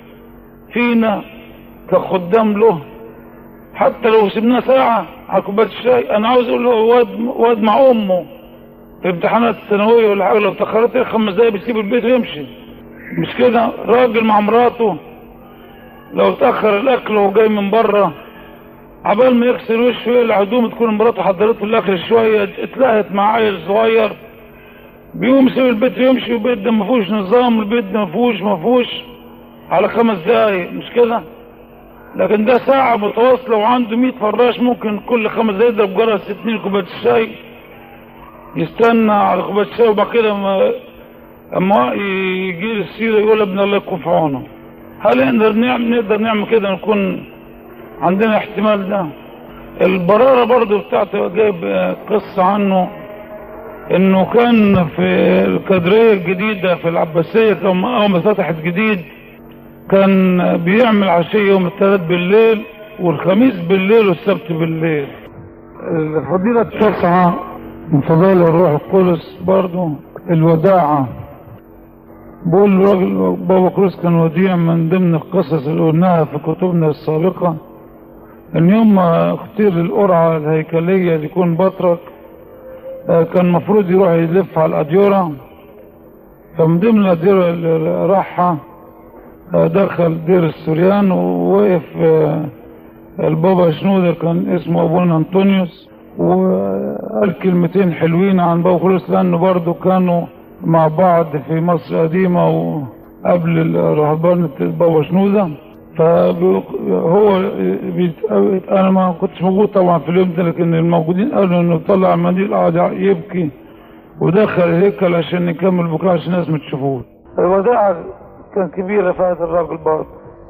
فينا كخدام له. حتى لو سيبناه ساعة على كوباية الشاي، انا عاوز اقول له واد مع امه في امتحانات الثانوية ولا حاجة، لو اتأخرت 5 دقايق بيسيب البيت ويمشي. مش كده؟ راجل مع مراته لو اتأخر الاكل وهو جاي من بره، عبال ما يغسل وشه ويقلع هدومه تكون مراته حضرته الاكل شويه، اتلهت مع عيل صغير، بيقوم يسيب البيت ويمشي. البيت ده ما فيهوش نظام، البيت ده ما فيهوش على 5 دقايق، مش كده؟ لكن ده ساعة متواصلة وعنده 100 فراش، ممكن كل 5 دقايق يضرب جرس 2 كوباية الشاي، يستنى على كوباية الشاي، وبعد كده اما يجي السيرة يقول ابن الله يكون في عونه. هل نقدر نعمل كده؟ نكون عندنا احتمال ده؟ البرارة برضو بتاعته جايب قصة عنه، انه كان في الكادرية الجديدة في العباسية اول ما فتحت جديد، كان بيعمل عشية يوم الثلاث بالليل والخميس بالليل والسبت بالليل. الفضيلة التاسعة من فضائل الروح القدس برضو الوداعة. بقول الراجل بابا كروس كان وديع. من ضمن القصص اللي قلناها في كتبنا السابقة ان يوم ما اختير القرعة الهيكلية ليكون بطرك، كان المفروض يروح يلف على الأديرة. فمن ضمن الأديرة اللي راحها دخل دير السوريان، ووقف البابا شنودر كان اسمه أبونا أنطونيوس، وقال كلمتين حلوين عن بابا كروس، لأنه برضو كانوا مع بعض في مصر قديمة وقبل رهبانة بابا شنودة. فهو انا ما كنتش موجود طبعا في اليوم ده، لكن الموجودين قالوا انه طلع المنديل قاعد يبكي ودخل الهيكل عشان نكمل بكاء عشان الناس ما تشوفوش. الوداعة كان كبيرة في هذا الراجل برضه.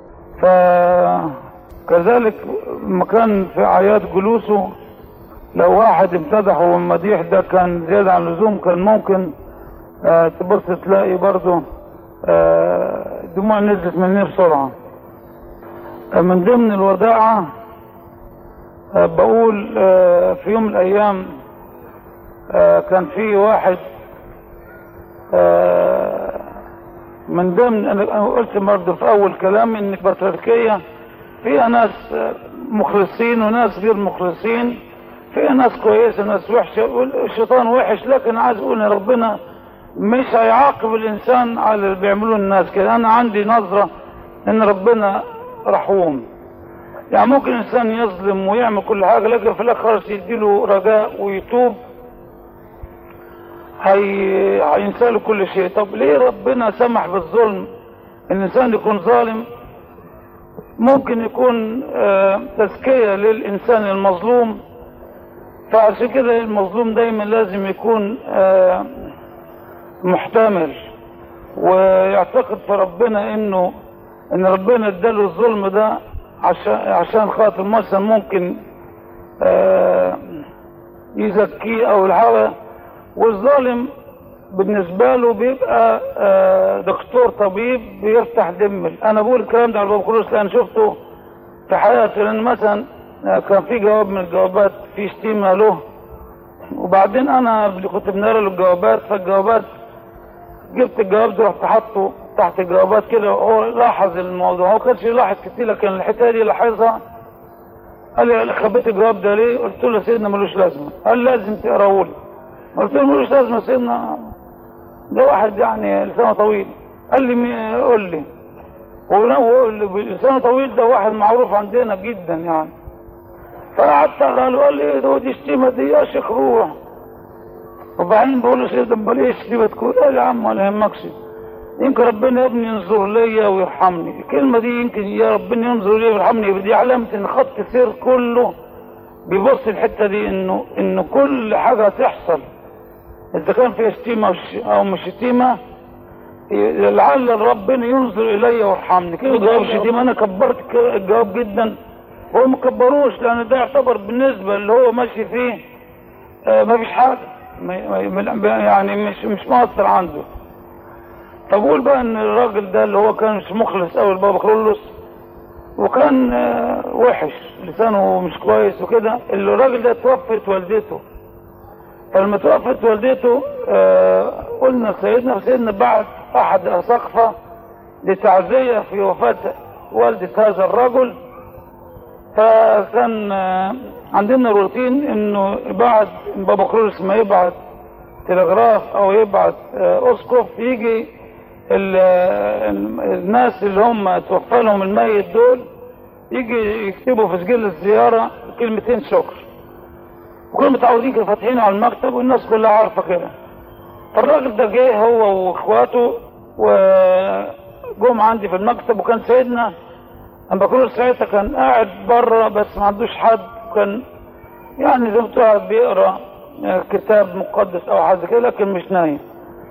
فكذلك مكان في اعياد جلوسه لو واحد امتدحه والمديح ده كان زيادة عن اللزوم، كان ممكن تبص تلاقي برضه دموع نزلت مني بسرعة. من ضمن الوداعة بقول في يوم من الأيام كان في واحد من ضمن، أنا قلت برضه في أول كلامي إن البطريركية فيها ناس مخلصين وناس غير مخلصين، فيها ناس كويسة وناس وحشة، الشيطان وحش. لكن عايز أقول إن ربنا مش هيعاقب الإنسان على اللي بيعملوه الناس كده. أنا عندي نظرة إن ربنا رحوم. يعني ممكن الانسان يظلم ويعمل كل حاجة، لكن في الاخر خالص يديله رجاء ويتوب هينسى له كل شيء. طب ليه ربنا سمح بالظلم؟ الانسان يكون ظالم ممكن يكون تزكية للانسان المظلوم، فعشان كده المظلوم دايما لازم يكون محتمل ويعتقد في ربنا ان ربنا اداله الظلم ده عشان خاطر مثلا ممكن يزكيه او الحاجة. والظالم بالنسبة له بيبقى دكتور طبيب بيفتح دم. انا بقول الكلام ده على بابا كروس لان شفته في حياتي، لان مثلا كان في جواب من الجوابات في شتيمة له، وبعدين انا كنت بنقرا له الجوابات، فالجوابات جبت الجواب ده رحت حاطه تحت الجوابات كده. هو لاحظ الموضوع، هو كانش يلاحظ كتير لكن الحكايه دي لاحظها. قال لي خبيت الجواب ده ليه؟ قلت له سيدنا ملوش لازمه. قال لازم تقراه لي. قلت له ملوش لازمه سيدنا، ده واحد يعني لسانه طويل. قال لي قول لي. لسانه طويل ده واحد معروف عندنا جدا يعني. فقعدت اقرا له، قال لي ايه ده؟ دي شتيمه دي يا شيخ روح. وبعدين بقول له سيدنا امال ايه الشتيمه تكون؟ قال يا عم ولا يهمكش، يمكن ربنا يا ابني ينظر ليا ويرحمني. الكلمة دي يمكن يا ربنا ينظر ليا ويرحمني دي علامة ان خط سير كله بيبص الحتة دي، انه كل حاجة تحصل اذا كان فيها شتيمة او مش شتيمة لعل ربنا ينظر الي ويرحمني. كده جواب شتيمة. انا كبرت الجواب جدا وهو مكبروش، لان ده يعتبر بالنسبة اللي هو ماشي فيه ما فيش حاجة يعني مش مؤثر عنده. فبقول بقى ان الراجل ده اللي هو كان مش مخلص اوي البابا كرولوس وكان وحش لسانه مش كويس وكده، الراجل ده توفت والدته. فلما توفت والدته قلنا سيدنا بعت احد اساقفة لتعزية في وفاة والدة هذا الرجل. فكان عندنا روتين انه بعد بابا كرولوس ما يبعت تلغراف او يبعت اسقف، يجي الناس اللي هم توفى لهم الميت دول يجي يكتبوا في سجل الزيارة كلمتين شكر، وكانوا متعودين كانوا فاتحين على المكتب والناس كلها عارفة كده. فالراجل ده جه هو واخواته جم عندي في المكتب، وكان سيدنا أما بكروس ساعتها كان قاعد بره بس ما عندوش حد، وكان يعني زي ما تقول بيقرا كتاب مقدس او حاجه كده لكن مش نايم.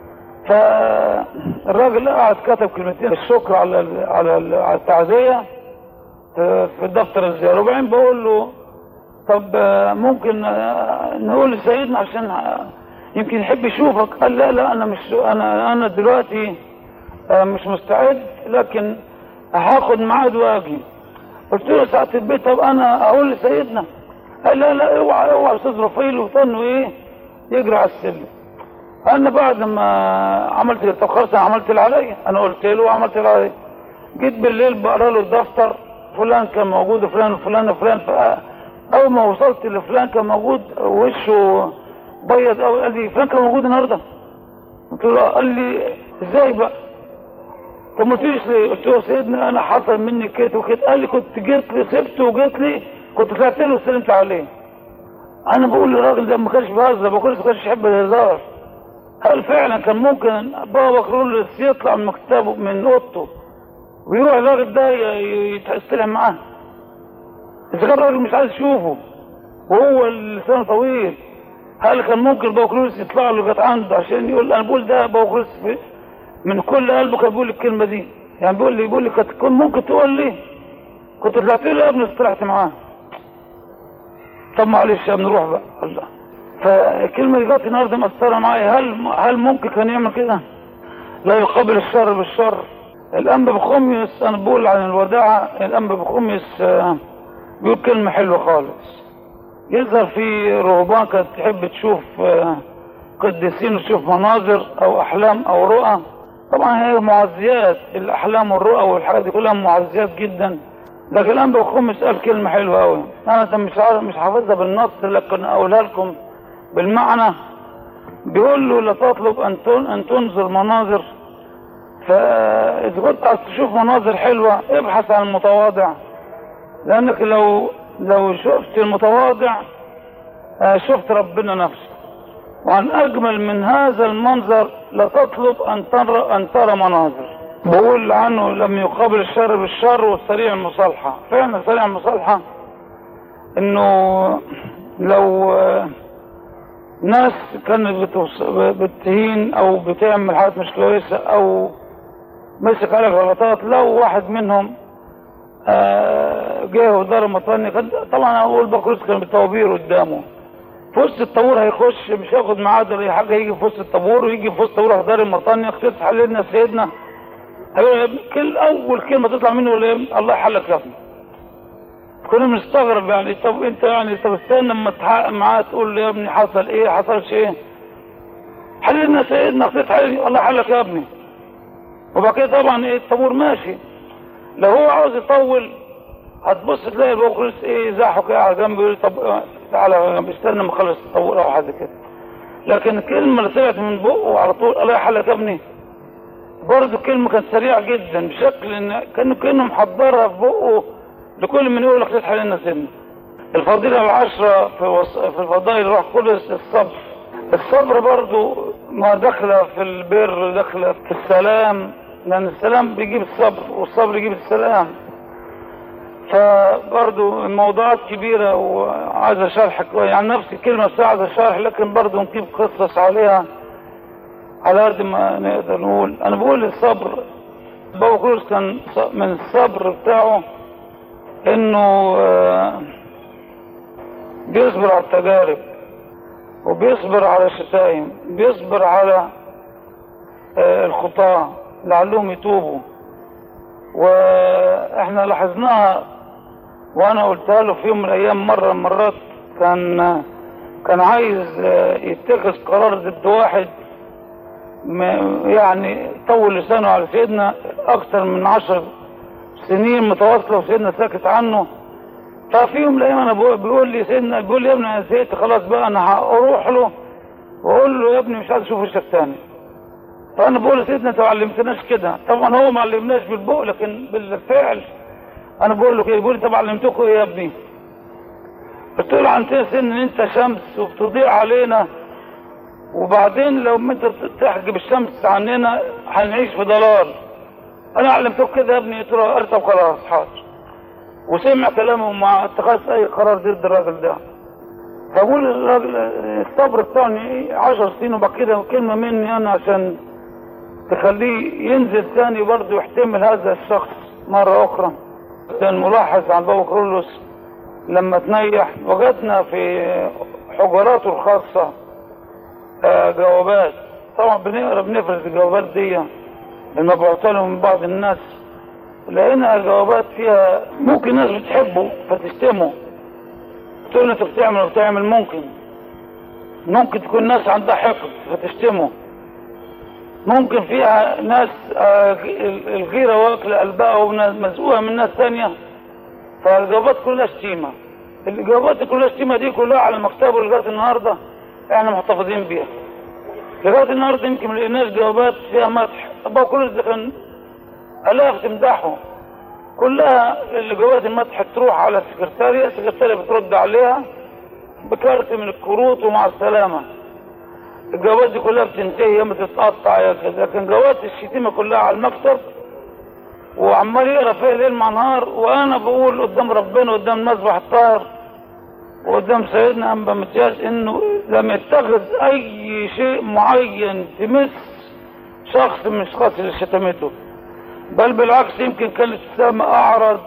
فالراجل قاعد كتب كلمتين الشكر على التعزيه في دفتر الزياره، وبعدين بقول له طب ممكن نقول لسيدنا عشان يمكن يحب يشوفك. قال لا انا مش انا دلوقتي مش مستعد، لكن هاخد ميعاد واجي. قلت له ساعة البيت طب انا اقول لسيدنا. قال لا اوعى استاذ رفيل، وطنه ايه يجري على السلم. انا بعد ما عملت طب خلاص انا عملت اللي عليا، انا قلت له وعملت اللي عليا. جيت بالليل بقرا له الدفتر، فلان كان موجود وفلان وفلان وفلان. اول ما وصلت لفلان كان موجود وشه بيض قوي، قال لي فلان كان موجود النهارده؟ قلت له قال لي ازاي بقى؟ طب ما قلتليش ليه؟ قلت له سيدنا انا حصل مني كده وكده. قال لي كنت جيت لي سبته وجيت لي كنت طلعت له وسلمت عليه. انا بقول للراجل ده ما كانش بيهزر، ما كانش يحب الهزار. هل فعلا كان ممكن بابا كرولس يطلع من مكتبه من اوضته ويروح الراجل ده يستلم معاه؟ اذا كان الراجل مش عايز يشوفه وهو لسانه طويل، هل كان ممكن بابا كرولس يطلع له جت عنده عشان يقول انا بقول ده بابا كرولس من كل قلبه كان بيقول الكلمه دي؟ يعني بيقول لي كنت ممكن تقول لي كنت طلعت له يا ابني طلعت معاه. طب معلش يا ابني نروح بقى. الله، فالكلمه اللي جت النهارده مأثره معايا. هل ممكن كان يعمل كده؟ لا يقابل الشر بالشر. الانبا بخوميوس انا بقول عن الوداعه، الانبا بخوميوس بيقول كلمه حلوه خالص. يظهر في رهبان كانت تحب تشوف قديسين وتشوف مناظر او احلام او رؤى. طبعا هي معزيات، الاحلام والرؤى والحاجات دي كلها معزيات جدا. لكن الانبا بخوميوس قال كلمه حلوه قوي، انا مش حافظها بالنص لكن اقولها لكم بالمعنى. بيقول له لا تطلب ان تنظر مناظر، فاذا كنت عايز تشوف مناظر حلوه ابحث عن المتواضع، لانك لو شفت المتواضع شفت ربنا نفسه. وعن اجمل من هذا المنظر لا تطلب ان ترى مناظر. بقول عنه لم يقابل الشر بالشر والسريع المصالحه. فعلا سريع المصالحه انه لو ناس كانت بتهين او بتعمل حاجات مش كويسه او مسك عليك غلطات، لو واحد منهم جه وضرب مطني، طبعا اقول بكروس كان بالطوابير قدامه في وسط الطابور، هيخش مش هياخد ميعاد ولا حاجه، يجي في وسط الطابور ويجي في وسط الطابور ضارب مطني يختص حللنا سيدنا. اول كلمه تطلع منه ولا الله يحلك يا ابني. كنا بنستغرب يعني طب انت يعني طب استنى لما تحقق معاه تقول له يا ابني حصل ايه حصلش ايه؟ حللنا سيدنا خطيت حللني الله يحلك يا ابني. وبعد كده طبعا ايه الطابور ماشي، لو هو عاوز يطول هتبص تلاقي البكروس ايه زاحه كده على جنب يقول طب تعالى استنى ما اخلص الطابور او حاجه كده. لكن الكلمه اللي طلعت من بقه على طول الله يحلك يا ابني برضه كلمه كانت سريعه جدا بشكل ان كانه محضرها في بقه لكل من يقول لك تتحل لنا سن. الفضيله العشره في الفضائل الروح القدس الصبر برضه ما داخله في البر، داخله في السلام، لان السلام بيجيب الصبر والصبر يجيب السلام. فبرضه الموضوعات كبيره وعايزه شرح يعني نفس الكلمه عايزه شرح، لكن برضه نجيب قصص عليها على قد ما نقدر نقول. انا بقول الصبر بابا كرولس كان من الصبر بتاعه انه بيصبر على التجارب وبيصبر على الشتايم، بيصبر على الخطاة لعلهم يتوبوا. واحنا لاحظناها وانا قلتها له في يوم من الايام مرة من المرات، كان عايز يتخذ قرار ضد واحد يعني طول لسانه على سيدنا اكثر من 10 سنين متواصلة وسيدنا ساكت عنه. ففي يوم من الايام انا بيقول لي سيدنا بيقول لي يا ابني انا زهقت خلاص بقى انا هروح له واقول له يا ابني مش عايز اشوف وشك تاني. فانا بقول له سيدنا انت ما علمتناش كده. طبعا هو ما علمناش بالبق لكن بالفعل انا بقول له كده. بيقول لي طب علمتكم ايه يا ابني؟ قلت له عندنا سن ان انت شمس وبتضيع علينا، وبعدين لو انت تحجب الشمس عننا هنعيش في ضلال. انا علمته كده يا ابني، قلت له طب خلاص حاضر، وسمع كلامه مع اتخاذ اي قرار ضد الراجل ده. فقول الراجل الصبر بتاعي 10 سنين، وبعد كده كلمه مني انا عشان تخليه ينزل تاني برضه يحتمل هذا الشخص مرة أخرى. كان ملاحظ عن بابا كرولوس لما تنيح وجدنا في حجراته الخاصة جوابات. طبعا بنفرز الجوابات دي المبعوثة له من بعض الناس، لقينا جوابات فيها ممكن ناس بتحبه فتشتمه، تقول له انت بتعمل ممكن تكون ناس عندها حقد فتشتمه، ممكن فيها ناس الغيرة واكلة قلبها ومزقوها من ناس ثانية، فالجوابات كلها شتيمة. الجوابات كلها شتيمة دي كلها على مكتبه لغاية النهاردة احنا محتفظين بيها لغاية النهاردة. يمكن ملقناش جوابات فيها مدح. ابو كرولوس ده كان الاف تمدحه، كلها الجوابات المدح تروح على السكرتارية بترد عليها بكارت من الكروت ومع السلامة. الجوابات دي كلها بتنتهي يوم تتقطع يا كده، لكن جوابات الشتيمة كلها على المكتب وعمال يقرا فيها ليل مع نهار. وانا بقول قدام ربنا وقدام المذبح الطاهر وقدام سيدنا انبا متياس انه لم يتخذ اي شيء معين تمس شخص من الاشخاص اللي شتمته، بل بالعكس يمكن كانت السامة اعرض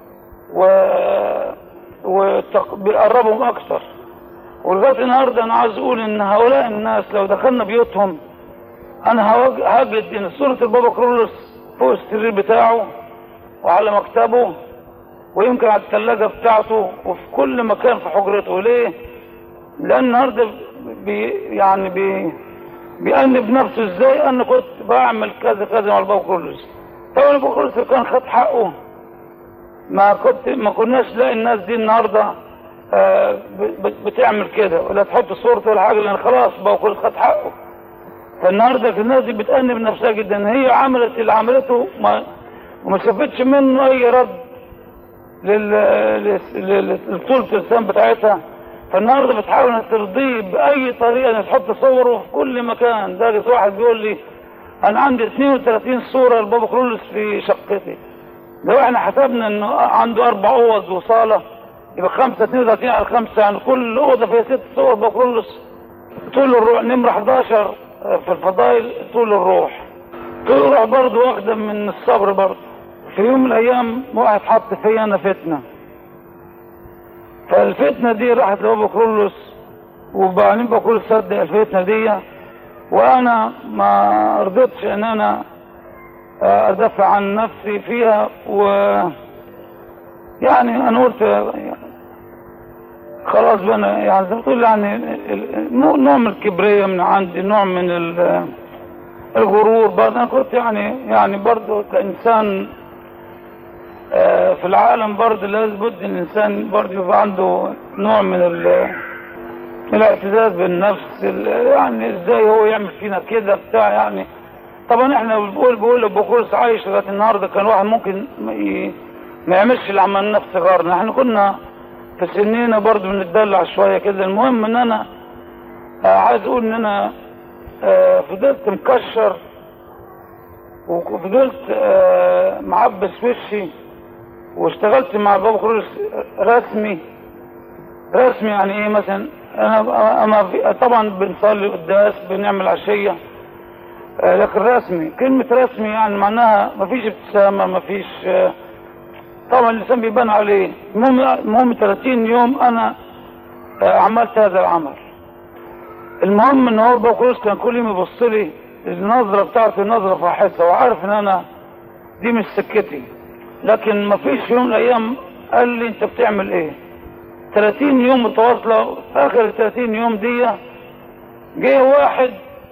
وبيقربهم اكثر. ولغايه النهارده انا عايز اقول ان هؤلاء الناس لو دخلنا بيوتهم انا هجد ان صورة البابا كرولوس فوق السرير بتاعه وعلى مكتبه ويمكن على الثلاجة بتاعته وفي كل مكان في حجرته. ليه؟ لان النهارده بيأنب نفسه ازاي انا كنت بعمل كذا كذا مع البابا كرولوس. طبعا البابا كرولوس كان خد حقه، ما كناش لاقي الناس دي النهارده بتعمل كده ولا تحط صورته ولا حاجه، لان خلاص بابا كرولوس خد حقه. فالنهارده الناس دي بتأنب نفسها جدا، هي عملت اللي عملته وما شافتش منه اي رد لطولة اللسان بتاعتها. فالنهارده بتحاول انها ترضيه باي طريقه، انها تحط صوره في كل مكان. ده واحد بيقول لي انا عندي 32 صوره لبابا كرولوس في شقتي. لو احنا حسبنا انه عنده 4 اوض وصاله يبقى 32 على 5، يعني كل اوضه فيها 6 صور بابا كرولوس. طول الروح نمره 11 في الفضائل، طول الروح برضه واخده من الصبر برضه. في يوم من الايام واحد حط فيا انا فتنه، فالفتنه دي راحت لبابا كرولوس وبعدين بابا كرولوس صدق الفتنه دي، وانا ما رضيتش ان انا ادافع عن نفسي فيها. يعني انا قلت خلاص بقى، يعني زي ما تقول يعني نوع من الكبرية من عندي، نوع من الغرور برضه. انا كنت يعني برضه كإنسان في العالم برضه لازم الانسان برضه يبقى عنده نوع من الاعتزاز بالنفس، يعني ازاي هو يعمل فينا كده بتاع يعني. طبعا احنا بقول ابو كرولوس عايش لغايه النهارده، كان واحد ممكن ما يعملش اللي عملناه في صغارنا. احنا كنا في سنينا برضه بنتدلع شويه كده. المهم ان انا عايز اقول ان انا فضلت مكشر وفضلت معبس وشي، واشتغلت مع بابا كرولوس رسمي. يعني ايه مثلا؟ انا طبعا بنصلي قداس، بنعمل عشيه، لكن رسمي، كلمه رسمي يعني معناها مفيش ابتسامه، مفيش طبعا اللسان بيبان عليه. المهم 30 يوم انا عملت هذا العمل. المهم ان هو بابا كرولوس كان كل يوم يبص لي النظره بتاعته نظره فاحصه، وعارف ان انا دي مش سكتي، لكن ما فيش يوم من الايام قال لي انت بتعمل ايه. 30 يوم متواصله، اخر 30 يوم دي جه واحد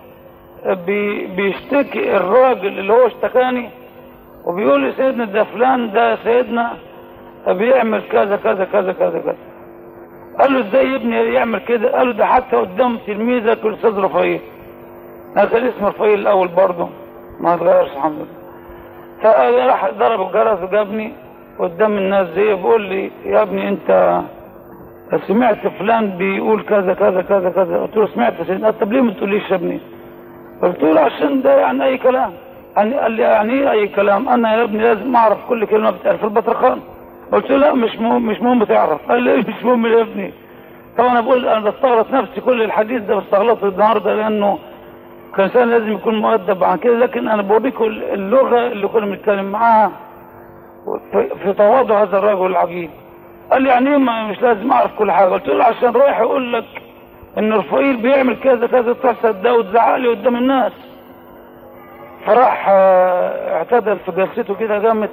بيشتكي الراجل اللي هو اشتكاني وبيقول لي سيدنا ده فلان ده سيدنا بيعمل كذا كذا كذا كذا كذا. قال له ازاي يا ابني يعمل كده؟ قال له ده حتى قدام تلميذك الاستاذ رفايل. انا كان اسمه رفايل الاول برضه ما اتغيرش الحمد لله. فراح ضرب الجرس وجابني قدام الناس زي بيقول لي يا ابني انت سمعت فلان بيقول كذا كذا كذا كذا؟ قلت له سمعت يا سيدنا. طب ليه ما تقوليش يا ابني؟ قلت له عشان ده يعني اي كلام. قال لي يعني ايه اي كلام؟ انا يا ابني لازم اعرف كل كلمه بتقال في البطرخان. قلت له لا مش مهم تعرف. قال لي ايه مش مهم يا ابني؟ طبعا انا بقول انا بستغلط نفسي، كل الحديث ده بستغلطه النهارده لانه كإنسان لازم يكون مؤدب عن كده، لكن انا بوريكم اللغه اللي كنا بنتكلم معاها في تواضع هذا الرجل العجيب. قال لي يعني ايه مش لازم اعرف كل حاجه؟ قلت له عشان رايح اقول لك ان رفائيل بيعمل كذا كذا تحصل ده وتزعق لي قدام الناس. فراح اعتدل في جلسته كده جامد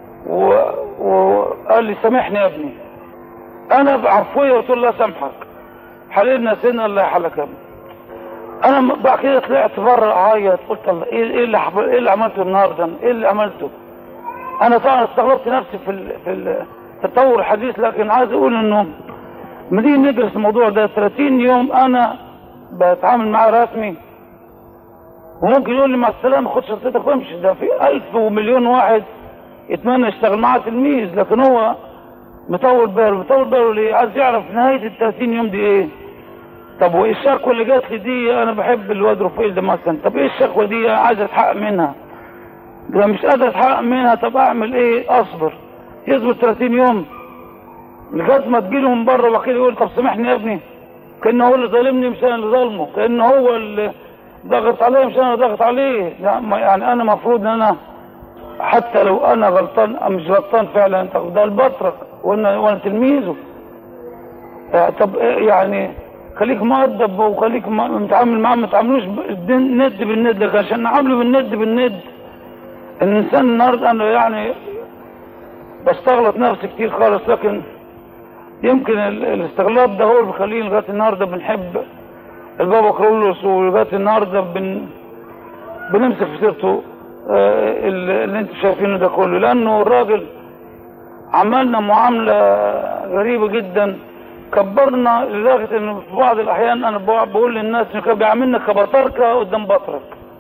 وقال لي سامحني يا ابني. انا بعفويه قلت له لا سامحك، حللنا سنه الله يحلك يا ابني. انا بعد كده طلعت بره اعيط، قلت الله ايه اللي عملته النهارده؟ ايه اللي عملته؟ انا طبعا استغربت نفسي في التطور الحديث، لكن عايز اقول انه لما نيجي ندرس الموضوع ده 30 يوم انا بتعامل معاه رسمي، وممكن يقول لي مع السلامه خد شنطتك وامشي. ده في 1000 ومليون واحد يتمنى يشتغل معاه تلميذ، لكن هو مطول باله ليه؟ عايز يعرف نهايه ال 30 يوم دي ايه. طب وايه الشكوى اللي جات لي دي؟ انا بحب الواد رفائيل ده مثلا، طب ايه الشكوى دي؟ عايز اتحقق منها، ده مش قادر اتحقق منها، طب اعمل ايه؟ اصبر. يصبر 30 يوم لغايه ما تجيله من بره وكده يقول طب سامحني يا ابني، كانه هو اللي ظالمني مش انا اللي ظالمه، كانه هو اللي ضغط عليه مش انا اللي ضغط عليه. يعني انا المفروض ان انا حتى لو انا غلطان أو مش غلطان فعلا، طب ده البطرك وانا تلميذه. طب يعني خليك مؤدب وخليك متعامل معاه، ما تعاملوش ند بالند، لكن عشان نعامله بالند الانسان النهارده انا يعني بستغلط نفسي كتير خالص، لكن يمكن الاستغلاط ده هو اللي بيخليني لغايه النهارده بنحب البابا كرولوس، ولغايه النهارده بنمسك في سيرته اللي انتم شايفينه ده كله، لانه الراجل عملنا معامله غريبه جدا، كبرنا لدرجه انه في بعض الاحيان انا بقول للناس انه كان بيعاملنا كبطاركه قدام بطرك.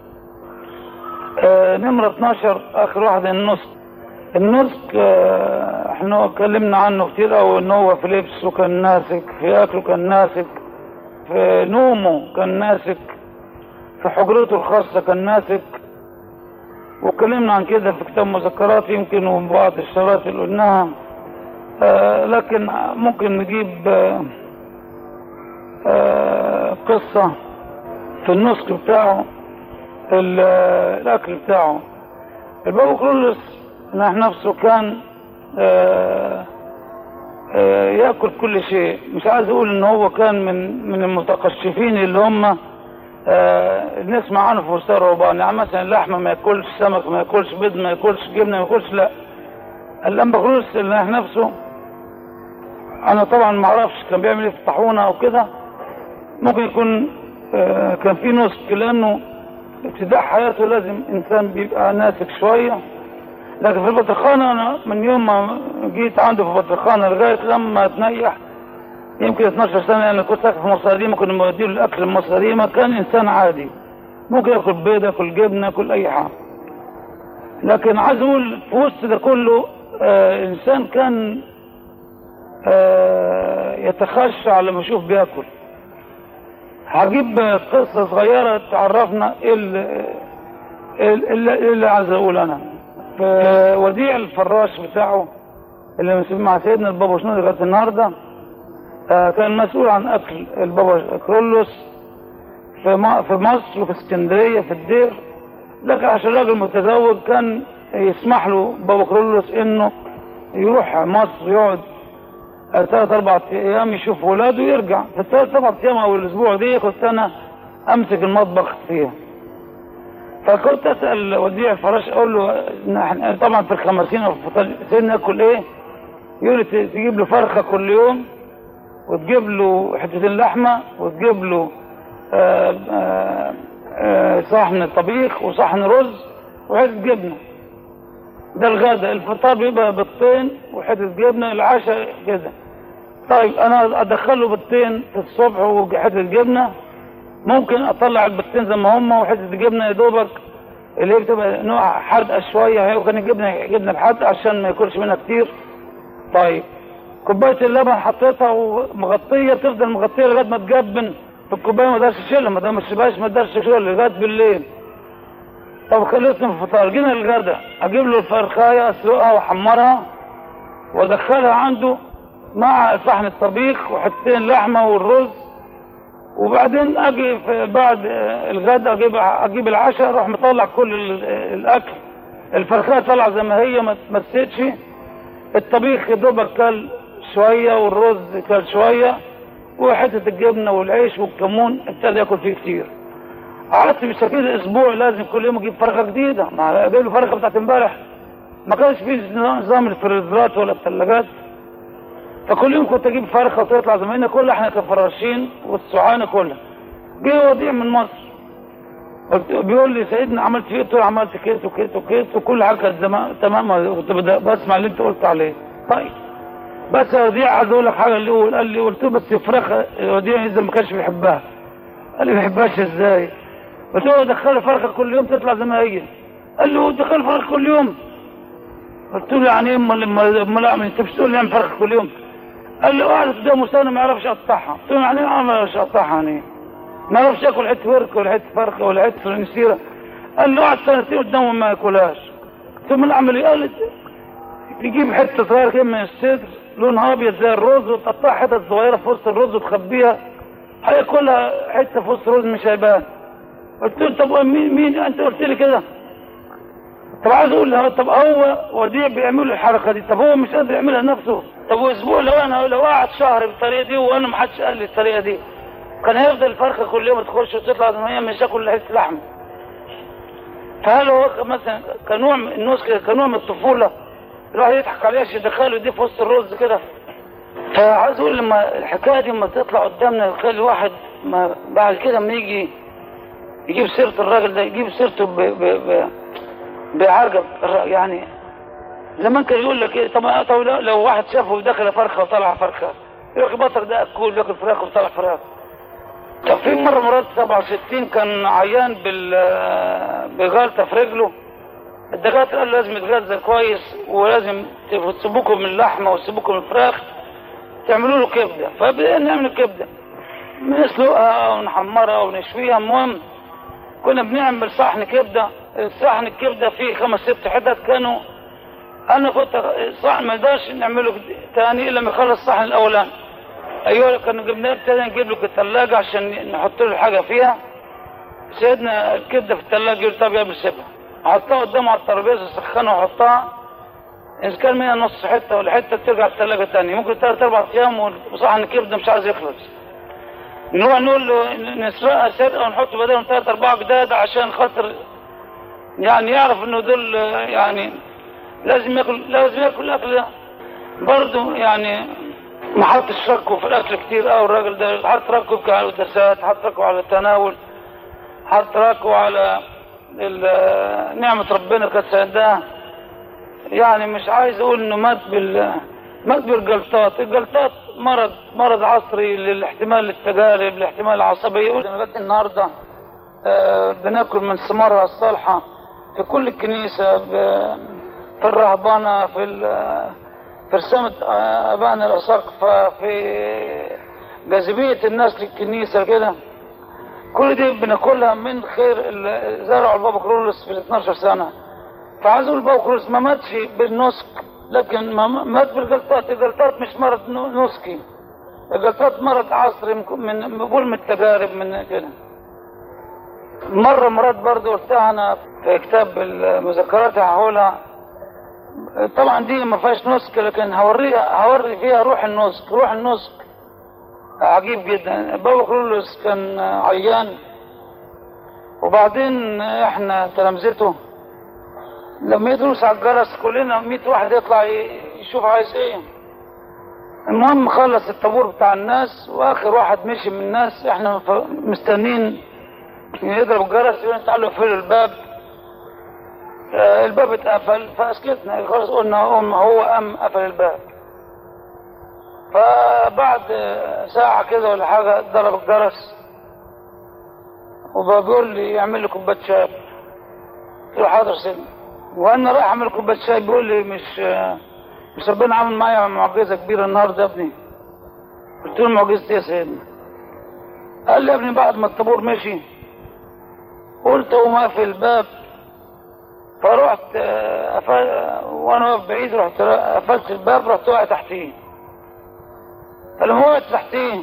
نمره 12 اخر واحده النسك احنا اتكلمنا عنه كتير قوي، ان هو في لبسه كان ناسك، في اكله كان ناسك، في نومه كان ناسك، في حجرته الخاصه كان ناسك، واتكلمنا عن كده في كتاب مذكرات يمكن وبعض الشرايط اللي قلناها. لكن ممكن نجيب قصه في النسك بتاعه، الاكل بتاعه. البابا كرولوس نفسه كان ياكل كل شيء، مش عايز اقول ان هو كان من المتقشفين اللي هم نسمع عنه في وسط الرهبان، يعني مثلا اللحمه ما ياكلش، سمك ما ياكلش، بيض ما ياكلش، جبنه ما ياكلش، لا. الانبا كرولوس نفسه انا طبعا ما اعرفش كان بيعمل ايه في الطاحونه او كده، ممكن يكون كان في نسك، لانه ابتداء حياته لازم انسان بيبقى ناسك شويه. لكن في البطرخانه انا من يوم ما جيت عنده في البطرخانه لغايه لما اتنيح يمكن 12 سنه، انا كنت ساكن في مصر القديمه، كنا بنوديه الاكل من مصر القديمه، كان انسان عادي ممكن ياكل بيض، ياكل جبنه، ياكل اي حاجه. لكن عايز اقول في وسط ده كله انسان كان يتخشع لما يشوف بياكل. هجيب قصه صغيره تعرفنا ايه اللي عايز اقول انا. في وديع الفراش بتاعه اللي مع سيدنا البابا شنودة لغايه النهارده، كان مسؤول عن اكل البابا كرولوس في مصر وفي اسكندريه في الدير. لكن عشان راجل متزوج كان يسمح له بابا كرولوس انه يروح مصر يقعد 3-4 ايام يشوف ولاده ويرجع. في 3-4 ايام او الاسبوع دي كنت انا امسك المطبخ فيها، فكنت اسال وديع الفراش اقول له طبعا في الخمسين او في ناكل ايه؟ يقول لي تجيب له فرخه كل يوم، وتجيب له حتتين لحمه، وتجيب له صحن طبيخ وصحن رز وحته جبنه. ده الغداء. الفطار بيبقى بيضتين وحته جبنه، العشاء كده. طيب انا ادخله بيضتين في الصبح وحته جبنه، ممكن اطلع البيضتين زي ما هم وحته الجبنه يا دوبك اللي هي بتبقى نوع حادقه شويه، هي وكان جبنه الحادقه عشان ما ياكلش منها كتير. طيب كوبايه اللبن حطيتها ومغطيه، تفضل مغطيه لغايه ما تجبن في الكوبايه، ما اقدرش اشيلها، ما دام ما تشيلهاش ما اقدرش اشيلها لغايه بالليل. طب خلصنا من الفطار، جينا الغدا اجيب له الفرخايه اسلقها واحمرها وادخلها عنده مع صحن الطبيخ وحتتين لحمه والرز، وبعدين اجي بعد الغدا اجيب العشاء، اروح مطلع كل الاكل، الفرخايه طالعه زي ما هي ما تمسيتش، الطبيخ يا دوبك كل شويه والرز كل شويه، وحته الجبنه والعيش والكمون ابتدى ياكل فيه كتير. قعدت بالشكل اسبوع لازم كل يوم اجيب فرخه جديده، مع اجيب له فرخه بتاعت امبارح، ما كانش فيه نظام الفريزرات ولا الثلاجات، فكل يوم كنت اجيب فرخه وتطلع زمايلنا كلها احنا كفراشين والسعانه كلها. جه وديع من مصر بيقول لي سيدنا عملت ايه؟ قلت له عملت كيت وكيت وكيت وكل حاجه كانت تمام، كنت بسمع اللي انت قلت عليه. طيب بس يا وديع عايز اقول لك حاجه. اللي هو قال لي، قلت له بس الفراخ وديع اذا ما كانش بيحبها. قال لي ما بيحبهاش ازاي؟ قلت له دخل فرخه كل يوم تطلع زي ما هي. قال لي دخل فرخه كل يوم. قلت له يعني ايه امال اعمل؟ انت مش تقول لي اعمل فرخه كل يوم؟ قال لي قعدت قدامه سنه ما يعرفش يقطعها. قلت له يعني ايه ما يعرفش يقطعها؟ يعني ما يعرفش ياكل حته ورك ولا حته فرخه ولا حته فرنسيره. قال له قعد سنتين قدامه ما ياكلهاش. ثم اعمل ايه؟ قال لي تجيب حته صغيره كده من الصدر لونها ابيض زي الرز وتقطعها حتت صغيره في وسط الرز وتخبيها، هياكلها حته في وسط الرز مش هيبان. قلت له طب مين انت قلت لي كده؟ طب عايز اقول له طب هو وديع بيعمل الحركه دي، طب هو مش قادر يعملها نفسه؟ طب واسبوع لو قعد شهر بالطريقه دي وانا ما حدش قال لي الطريقه دي، كان هيفضل الفرخه كل يوم تخش وتطلع زي ما هي مش هاكل حته لحمه. فهل هو مثلا كنوع من النسك، كنوع من الطفوله الواحد يضحك عليه عشان يدخله دي في وسط الرز كده؟ فعايز اقول لما الحكايه دي لما تطلع قدامنا يخلي الواحد ما بعد كده لما يجي يجيب سيره الراجل ده يجيب سيرته بعرجب. يعني زمان كان يقول لك ايه؟ طب لو واحد شافه دخل فرخه وطلع فرخه يقول بطر ده اكول بياكل فراخ وطلع فراخ. طب في مرات 67 كان عيان بغلطه في رجله، الدكاتره قالوا لازم يتغذى كويس ولازم تسيبوكم من اللحمه وتسيبوكم من الفراخ تعملوا له كبده. فبدأنا نعمل كبده، نسلقها ونحمرها ونشويها. المهم كنا بنعمل صحن كبده، صحن الكبده فيه 5 6 حتت كانوا، انا كنت صحن ما يقدرش نعمله تاني الا لما يخلص الصحن الاولاني. ايوه كانوا جبناه ابتدى نجيب له الثلاجه عشان نحط له الحاجه فيها. سيدنا الكبده في الثلاجه يقول طب يا بسيبها، حطها قدامه على الترابيزه سخنها وحطها، اذا كان منها نص حته ولا حته ترجع الثلاجه تاني، ممكن 3 4 ايام وصحن الكبده مش عايز يخلص. نروح نقول له نسرقها سرقه ونحط بدلهم 3 4 جداد عشان خاطر يعني يعرف انه دول يعني لازم ياكل الاكل ده. برضه يعني ما حطش ركه في الاكل كتير قوي الراجل ده، حط ركه على القداسات، حط ركه على التناول، حط ركه على نعمه ربنا كانت سندها. يعني مش عايز اقول انه مات بالجلطات. الجلطات مرض عصري للاحتمال للتجارب، لاحتمال العصبيه. لغايه النهارده بناكل من ثمارها الصالحه في كل الكنيسه، في الرهبانه، في رسامة ابائنا الاساقفه، في جاذبيه الناس للكنيسه كده. كل دي بناكلها من خير زرعوا البابا كرولوس في ال 12 سنه. فعايز اقول البابا كرولوس ما ماتش بالنسك، لكن مات بالجلطات. الجلطات مش مرض نسكي، الجلطات مرض عصري من التجارب من كده. مرات برضه قلتها انا في كتاب المذكرات هقولها، طبعا دي ما فيهاش نسك لكن هوري فيها روح النسك. روح النسك عجيب جدا. بابا كرولوس كان عيان، وبعدين احنا تلامذته لما يدرس على الجرس كلنا 100 واحد يطلع يشوف عايز ايه. المهم خلص الطابور بتاع الناس واخر واحد مشي من الناس، احنا مستنين يضرب الجرس يقول تعالوا اقفلوا الباب. الباب اتقفل فاسكتنا خلاص، قلنا هو قفل الباب. فبعد ساعة كده ولا حاجة ضرب الجرس وبيقول لي اعمل لي كوباية شاي. قلت له حاضر سيدنا. وانا رايح اعمل كوباية شاي بيقول لي مش ربنا عامل معايا معجزة كبيرة النهارده يا ابني؟ قلت له معجزة ايه يا سيدنا؟ قال لي يا ابني بعد ما الطابور مشي قلت هو ما في الباب فرحت وانا واقف بعيد رحت قفلت الباب، رحت واقع تحتيه. فلما وقعت تحتيه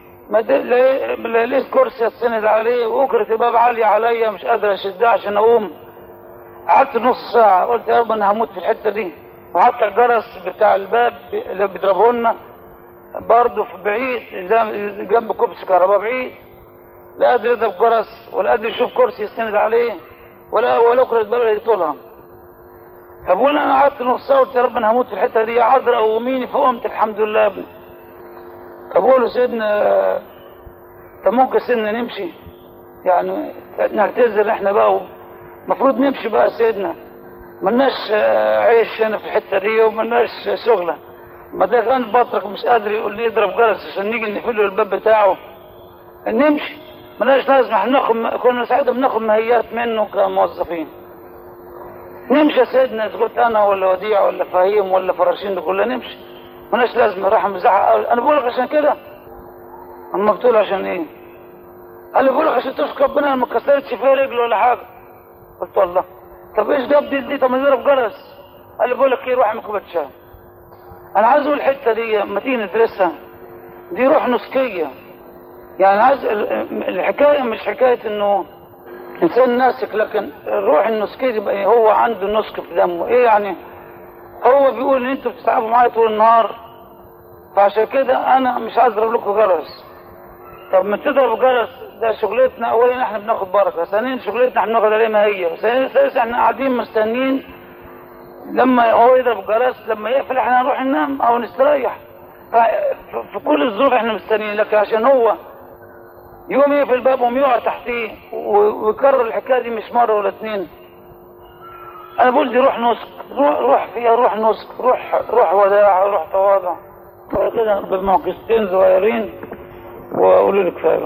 لقيت كرسي اتسند عليه، واكرة الباب عالية عليا مش قادر اشدها عشان اقوم. قعدت نص ساعة قلت يا رب انا هموت في الحتة دي. وحتى الجرس بتاع الباب اللي بيضربه لنا برضه في بعيد جنب كوبس كهرباء بعيد، لا قادر يضرب جرس ولا قادر يشوف كرسي يستند عليه ولا اكرة الباب اللي يطولها. فبقول انا قعدت نص ساعة قلت يا رب انا هموت في الحتة دي، عذرا قوميني فقمت الحمد لله يا ابني. فبقول له سيدنا طب ممكن سيدنا نمشي؟ يعني نعتذر احنا بقى المفروض نمشي بقى سيدنا، ملناش عيش هنا في الحته دي وملناش شغله. ما ده كان بطرك مش قادر يقول لي اضرب جرس عشان نيجي نقفل له الباب بتاعه نمشي، ملناش لازمه. احنا كنا ساعتها بناخد مهيات منه كموظفين. نمشي يا سيدنا، قلت انا ولا وديع ولا فهيم ولا فراشين دي كلها نمشي، ملناش لازمه. راح مزعق انا بقول لك عشان كده. اما بتقول عشان ايه؟ قال لي بقول لك عشان تشكر ربنا ما كسرتش فيها رجل ولا حاجه. قلت والله طب ايش جاب دي طب ما يضرب جرس. قال لي بقول لك ايه روح اعمل كوبايه شاي. انا عايز اقول الحته دي لما تيجي ندرسها دي روح نسكيه. يعني عايز الحكايه مش حكايه انه انسان ناسك، لكن الروح النسكيه يبقى هو عنده نسك في دمه. ايه يعني؟ هو بيقول ان انتوا بتتعبوا معايا طول النهار فعشان كده انا مش عايز اضرب لكم جرس. طب ما تضرب جرس ده شغلتنا، اولا احنا بناخد بركه، ثانيا شغلتنا احنا بناخد عليه مهيه، ثالثا احنا قاعدين مستنيين لما هو يضرب جرس، لما يقفل احنا نروح ننام او نستريح. في كل الظروف احنا مستنيين، لكن عشان هو يقوم يقفل الباب ويقع تحتيه ويكرر الحكايه دي مش مره ولا اتنين. انا بقول دي روح نسك، روح فيها روح نسك، روح وداع، روح تواضع كده بمعجزتين صغيرين واقول لك كفايه.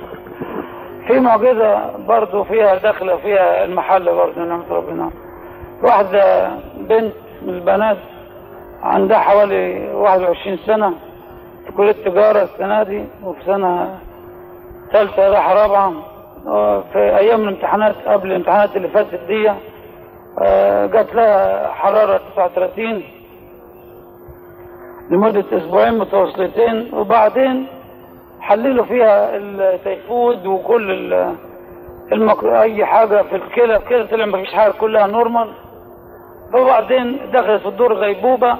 في معجزه برضه فيها داخله فيها المحل برضه نعمه ربنا. واحده بنت من البنات عندها حوالي 21 سنه في كليه تجاره السنه دي، وفي سنه ثالثه رايحه رابعه. في ايام الامتحانات قبل الامتحانات اللي فاتت دي جات لها حراره 39 لمده اسبوعين متواصلتين، وبعدين حللوا فيها التيفود وكل اي حاجه في الكلى كده طلع مفيش حاجه كلها نورمال. فبعدين دخلت في الدور غيبوبه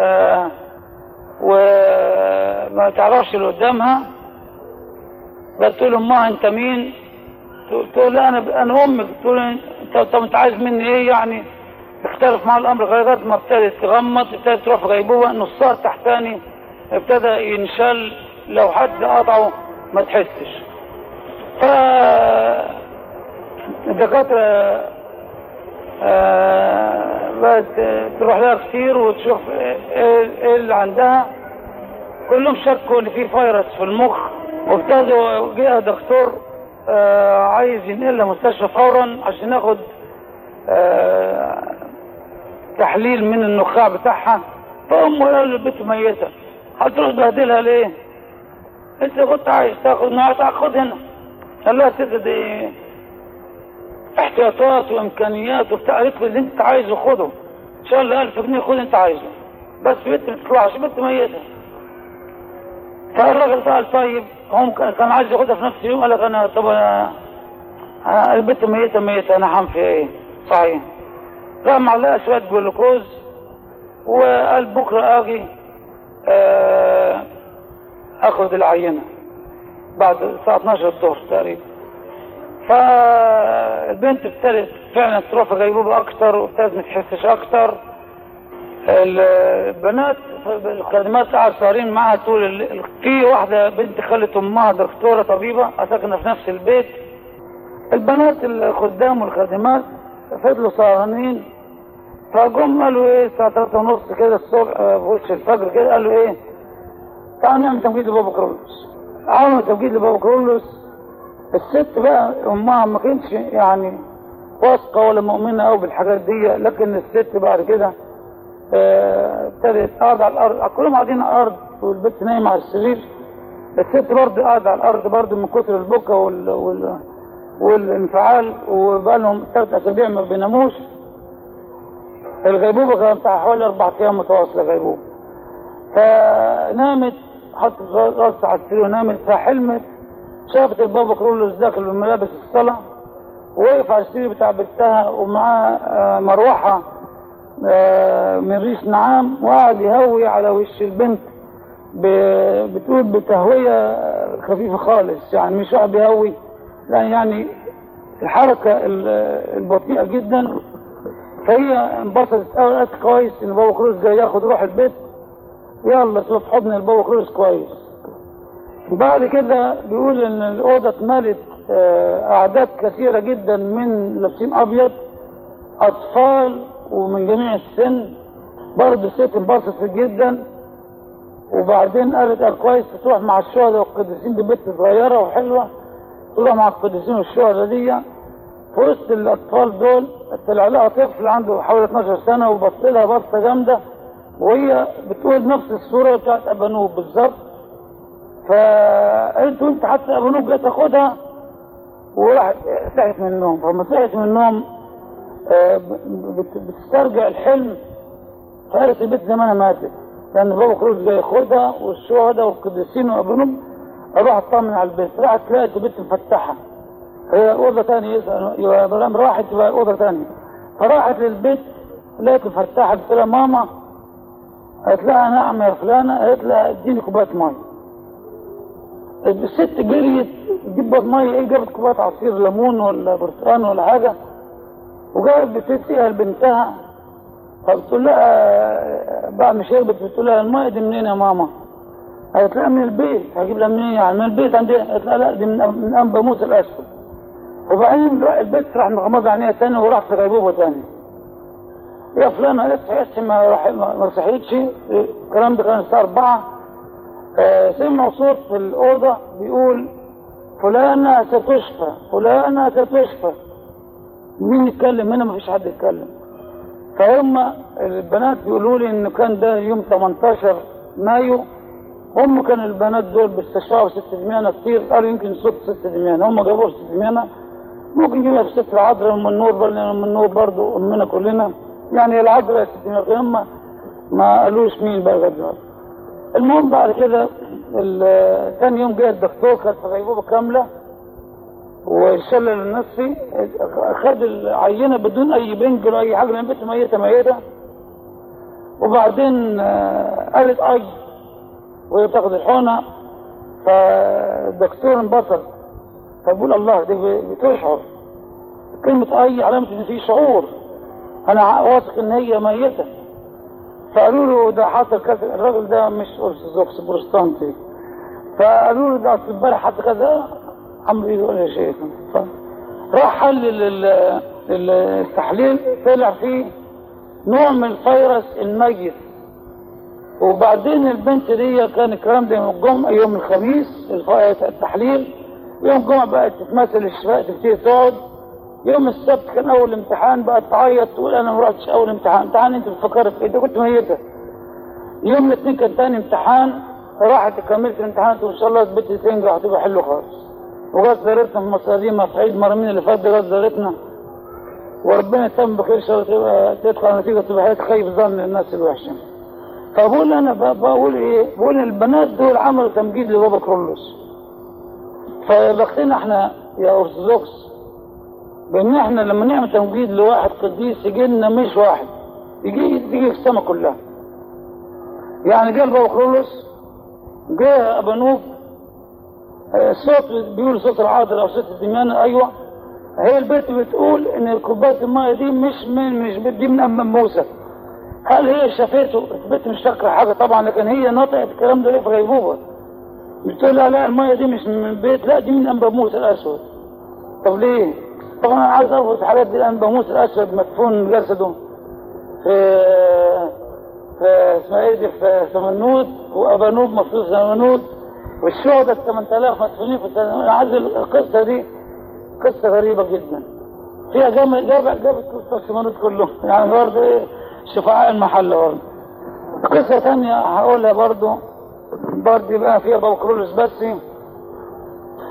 وما تعرفش اللي قدامها. قلت له امها انت مين؟ تقول لا انا امك. تقول طب انت عايز مني ايه يعني؟ اختلف مع الامر لغايه ما ابتدت تغمض، ابتدت تروح في غيبوبه، نصها التحتاني ابتدى ينشل لو حد قطعه ما تحسش. الدكاتره بقت تروح لها كتير وتشوف ايه اللي عندها. كلهم شكوا ان في فيروس في المخ، وابتدوا جاء دكتور عايز ينقلها مستشفى فورا عشان ياخد تحليل من النخاع بتاعها. فامه قال له البنت ميته، هتروح تبهدلها ليه؟ انت كنت عايز تاخد خد هنا. قال لها ست دي احتياطات وامكانيات وبتاع، قالت له اللي انت عايزه خده ان شاء الله 1000 جنيه خد انت عايزه، بس بنت ما تطلعش، بنت ميته. فالراجل قال طيب، هم كان عايز ياخدها في نفس اليوم. قال لك انا طب البنت ميته انا هعمل فيها ايه؟ صحيح. راح معلقها شويه جلوكوز وقال بكره اجي اخد العينه بعد الساعه 12 الظهر تقريبا. فالبنت ابتدت فعلا تروح في غيبوبه اكتر وابتدت ما تحسش اكتر. البنات الخادمات قاعد صارين معاها طول في واحده بنت خالة امها دكتوره طبيبه ساكنه في نفس البيت. البنات الخدام والخادمات فضلوا سهرانين، فجم قالوا ايه الساعه 3:30 كده الصبح في وش الفجر كده، قالوا ايه تعالوا نعمل تمجيد لبابا كرولوس. عملوا تمجيد لبابا كرولوس. الست بقى امها ما كانتش يعني واثقه ولا مؤمنه قوي بالحاجات دي، لكن الست بعد كده ابتدت قاعده على الارض، كلهم قاعدين على الارض والبنت نايمه على السرير. الست برضه قاعده على الارض برضه من كتر البكا والانفعال، وبقى لهم 3 أسابيع ما بيناموش. الغيبوبة كانت بتاع حوالي 4 أيام متواصلة غيبوبة. فنامت، حطت راسها على السرير ونامت، فحلمت شافت البابا كرولوس داخل بملابس الصلاة، ووقف على السرير بتاع بنتها ومعاه مروحة من ريش نعام، وقعد يهوي على وش البنت بتقول بتهوية خفيفة خالص، يعني مش واحد بيهوي، لا يعني الحركة البطيئة جدا. فهي انبسطت قوي، قالت كويس ان بابا كرولوس جاي ياخد روح البيت، يلا تروح في حضن البابا كرولوس كويس. بعد كده بيقول ان الاوضه اتملت اعداد كثيره جدا من لابسين ابيض، اطفال ومن جميع السن. برضه الست انبسطت جدا، وبعدين قال كويس تروح مع الشهداء والقديسين، دي بنت صغيره وحلوه، تروح مع القديسين والشهداء دي. في وسط الاطفال دول طلع لها طفل عنده حوالي 12 سنه وبص لها بصه جامده، وهي بتقول نفس الصوره بتاعت ابانوب بالظبط. فقلت انت حتى ابانوب جاي تاخدها، وراحت صحت من النوم. فلما صحت من النوم بتسترجع الحلم، فقالت البيت زمانها ماتت، لان بابا كرولوس جاي ياخدها والشهداء والقديسين وابانوب. اروح اطمن على البيت، راحت لقيت البيت مفتحه، هي اوضه ثانيه، راحت تبقى اوضه ثانيه. فراحت للبيت لقيت مفتحه، قلت لها ماما، قالت لها نعم يا فلانه، قالت لها اديني كوبايه ميه. الست جريت تجيب ميه، ايه جابت كوبايه عصير ليمون ولا برتقان ولا حاجه، وجابت بتسقيها لبنتها. فبتقول لها بعد ما شربت بتقول لها الميه دي منين يا ماما؟ قالت لها من البيت. هجيب لها منين يعني؟ من البيت عندنا. قالت لها لا دي من انبا موسى الاسود. وبعدين البيت راح مغمض عينيها تاني وراح في غيبوبه تاني. يا فلانه اصحي ما صحيتش. الكلام ده كان الساعه 4. سمعوا صوت في الأوضة بيقول فلانة ستشفى، فلانة ستشفى. مين يتكلم هنا؟ مفيش حد يتكلم. فهم البنات بيقولوا لي إنه كان ده يوم 18 مايو. هم كان البنات دول بيستشفعوا 6 دميانة كتير، قالوا يمكن صوت 6 دميانة، هم جابوا 6 دميانة، ممكن يجيبها في 6 العذراء أم النور، أم النور برضه أمنا كلنا، يعني العذراء 6 دميانة. هم ما قالوش مين بقى دلوقتي. المهم بعد كده ثاني يوم جاء الدكتور، كانت في غيبوبه كامله وشلل النصفي، خد العينه بدون اي بنج ولا اي حاجه، لان البنت ميته. وبعدين قالت اي وهي بتاخد الحقنه، فالدكتور انبسط، فبقول الله دي بتشعر. كلمه اي علامه ان في شعور، انا واثق ان هي ميته. فقالوا له ده حصل كذا، الراجل ده مش ارثوذكس بروتستانتي. فقالوا له ده امبارح حصل كذا، عمرو يقول يا شيخ. راح حلل التحليل، طلع فيه نوع من الفيروس الميت. وبعدين البنت دي كان الكلام ده يوم الجمعه، يوم الخميس التحليل، يوم الجمعه بقت تتمثل الشفاء، تبتدي تقعد. يوم السبت كان اول امتحان، بقت تعيط تقول انا ما رحتش اول امتحان انت بتفكري في ايه؟ انت كنت ميته. يوم الاثنين كان ثاني امتحان، راحت كملت الامتحانات وان شاء الله البنت تنجح وتبقى حلوه خالص. وجات زارتنا في مصاريمه في عيد مرمين اللي فات، جات زارتنا وربنا يتم بخير، ان شاء الله تدخل نتيجه تبقى تخيب ظن الناس الوحشه. فبقول انا بقول ايه؟ بقول البنات دول عملوا تمجيد لبابا كرولوس. فبختنا احنا يا ارثوذكس بان احنا لما نعمل تمجيد لواحد قديس يجي لنا مش واحد، يجي في السماء كلها. يعني جاء بابا كرولوس، جاء ابانوب، الصوت بيقول صوت العاذراء او صوت الدميانة. ايوه، هي البنت بتقول ان كوبايه الميه دي مش دي من ام موسى. هل هي شافته؟ البنت مش فاكره حاجه طبعا، لكن هي نطقت الكلام ده في غيبوبه. بتقول لا الميه دي مش من البيت، لا دي من انبا موسى الاسود. طب ليه؟ طبعا انا عايز اعرف الحاجات دي. انبا موسى الاسود مدفون جسده في اسمها ايه دي، في سمنود، وابانوب مفروض سمنود، والشهداء 8000 مدفونين في سمنود. انا عايز القصه دي، قصه غريبه جدا، فيها جابت قصه سمنود كله، يعني برضه ايه شفعاء المحله. برضه قصه ثانيه هقولها برضه بقى فيها بابا كرولوس. بس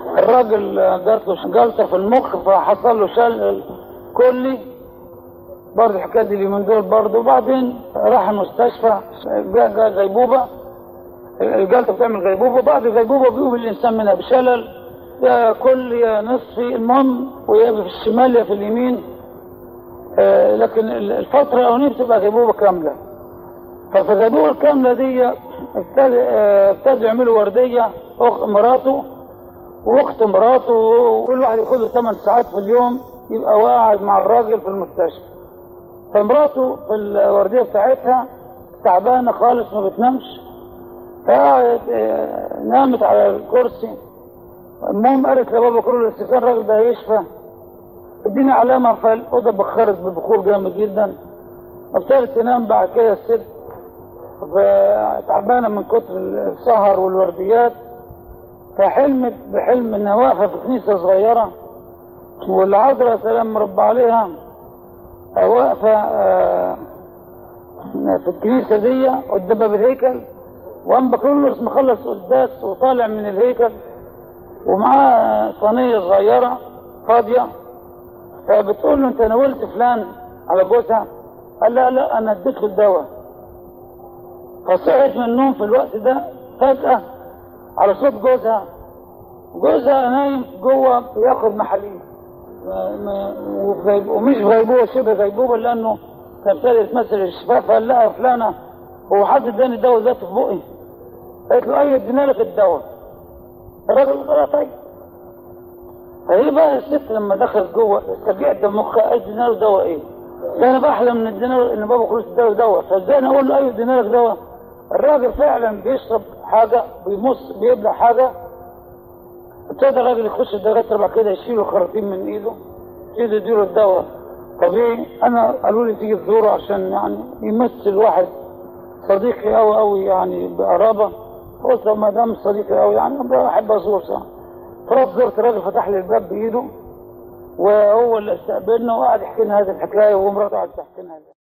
الراجل جات له جلطه في المخ، فحصل له شلل كلي، برضه الحكايه دي اليومين دول برضه. وبعدين راح المستشفى، جاء غيبوبه، الجلطه بتعمل غيبوبه، بعد الغيبوبه بيقوم الانسان منها بشلل، يا كل يا نصفي، المهم ويا في الشمال يا في اليمين. لكن الفتره الاولانيه بتبقى غيبوبه كامله. ففي الغيبوبه الكامله دي ابتدوا يعملوا ورديه مراته واخت مراته، وكل واحد ياخد له 8 ساعات في اليوم يبقى قاعد مع الراجل في المستشفى. فمراته في الورديه بتاعتها تعبانه خالص، ما بتنامش، فقعدت نامت على الكرسي. المهم قالت لبابا كرولوس كان الراجل ده هيشفى، اديني علامه. فالاوضه بخرت ببخور جامد جدا، ابتدت تنام. بعد كده الست تعبانه من كتر السهر والورديات، فحلمت بحلم انها واقفه في كنيسه صغيره، والعذراء سلام رب عليها واقفه في الكنيسه دي قدام باب الهيكل، وأنبا كرولوس مخلص قداس وطالع من الهيكل ومعاه صينيه صغيره فاضيه. فبتقول له انت ناولت فلان على جوزها؟ قال لا لا انا اديت له الدواء. فصحت من النوم في الوقت ده فجأة على صوت جوزها. جوزها نايم جوه بياخد محاليل، ومش غيبوبه، شبه غيبوبه، لانه كان ابتدى يتمثل الشفاء. فقال لها فلانه هو حد اداني الدواء ده في بقي؟ قالت له ايوه ادينا لك الدواء. الراجل قال طيب. فهي بقى الست لما دخلت جوه استرجعت مخها، ادينا له دواء ايه؟ انا بحلم ان ادينا له، ان بابا كرولوس اداله دواء، فازاي انا اقول له ايوه ادينا لك دواء؟ الراجل فعلا بيشرب حاجه، بيمص بيبلع حاجه. ابتدى الراجل يخش الدكاتره بعد كده يشيلوا خراطيم من ايده، يبتدوا يديله الدواء طبيعي. انا قالوا لي تيجي تزوره عشان يعني يمثل واحد صديقي قوي قوي يعني بقرابه. قلت له ما دام صديقي قوي يعني بحب ازور صح. فرحت زرت الراجل، فتح لي الباب بايده وهو اللي استقبلنا وقعد يحكي لنا هذه الحكايه، ومراته قعدت تحكي لنا.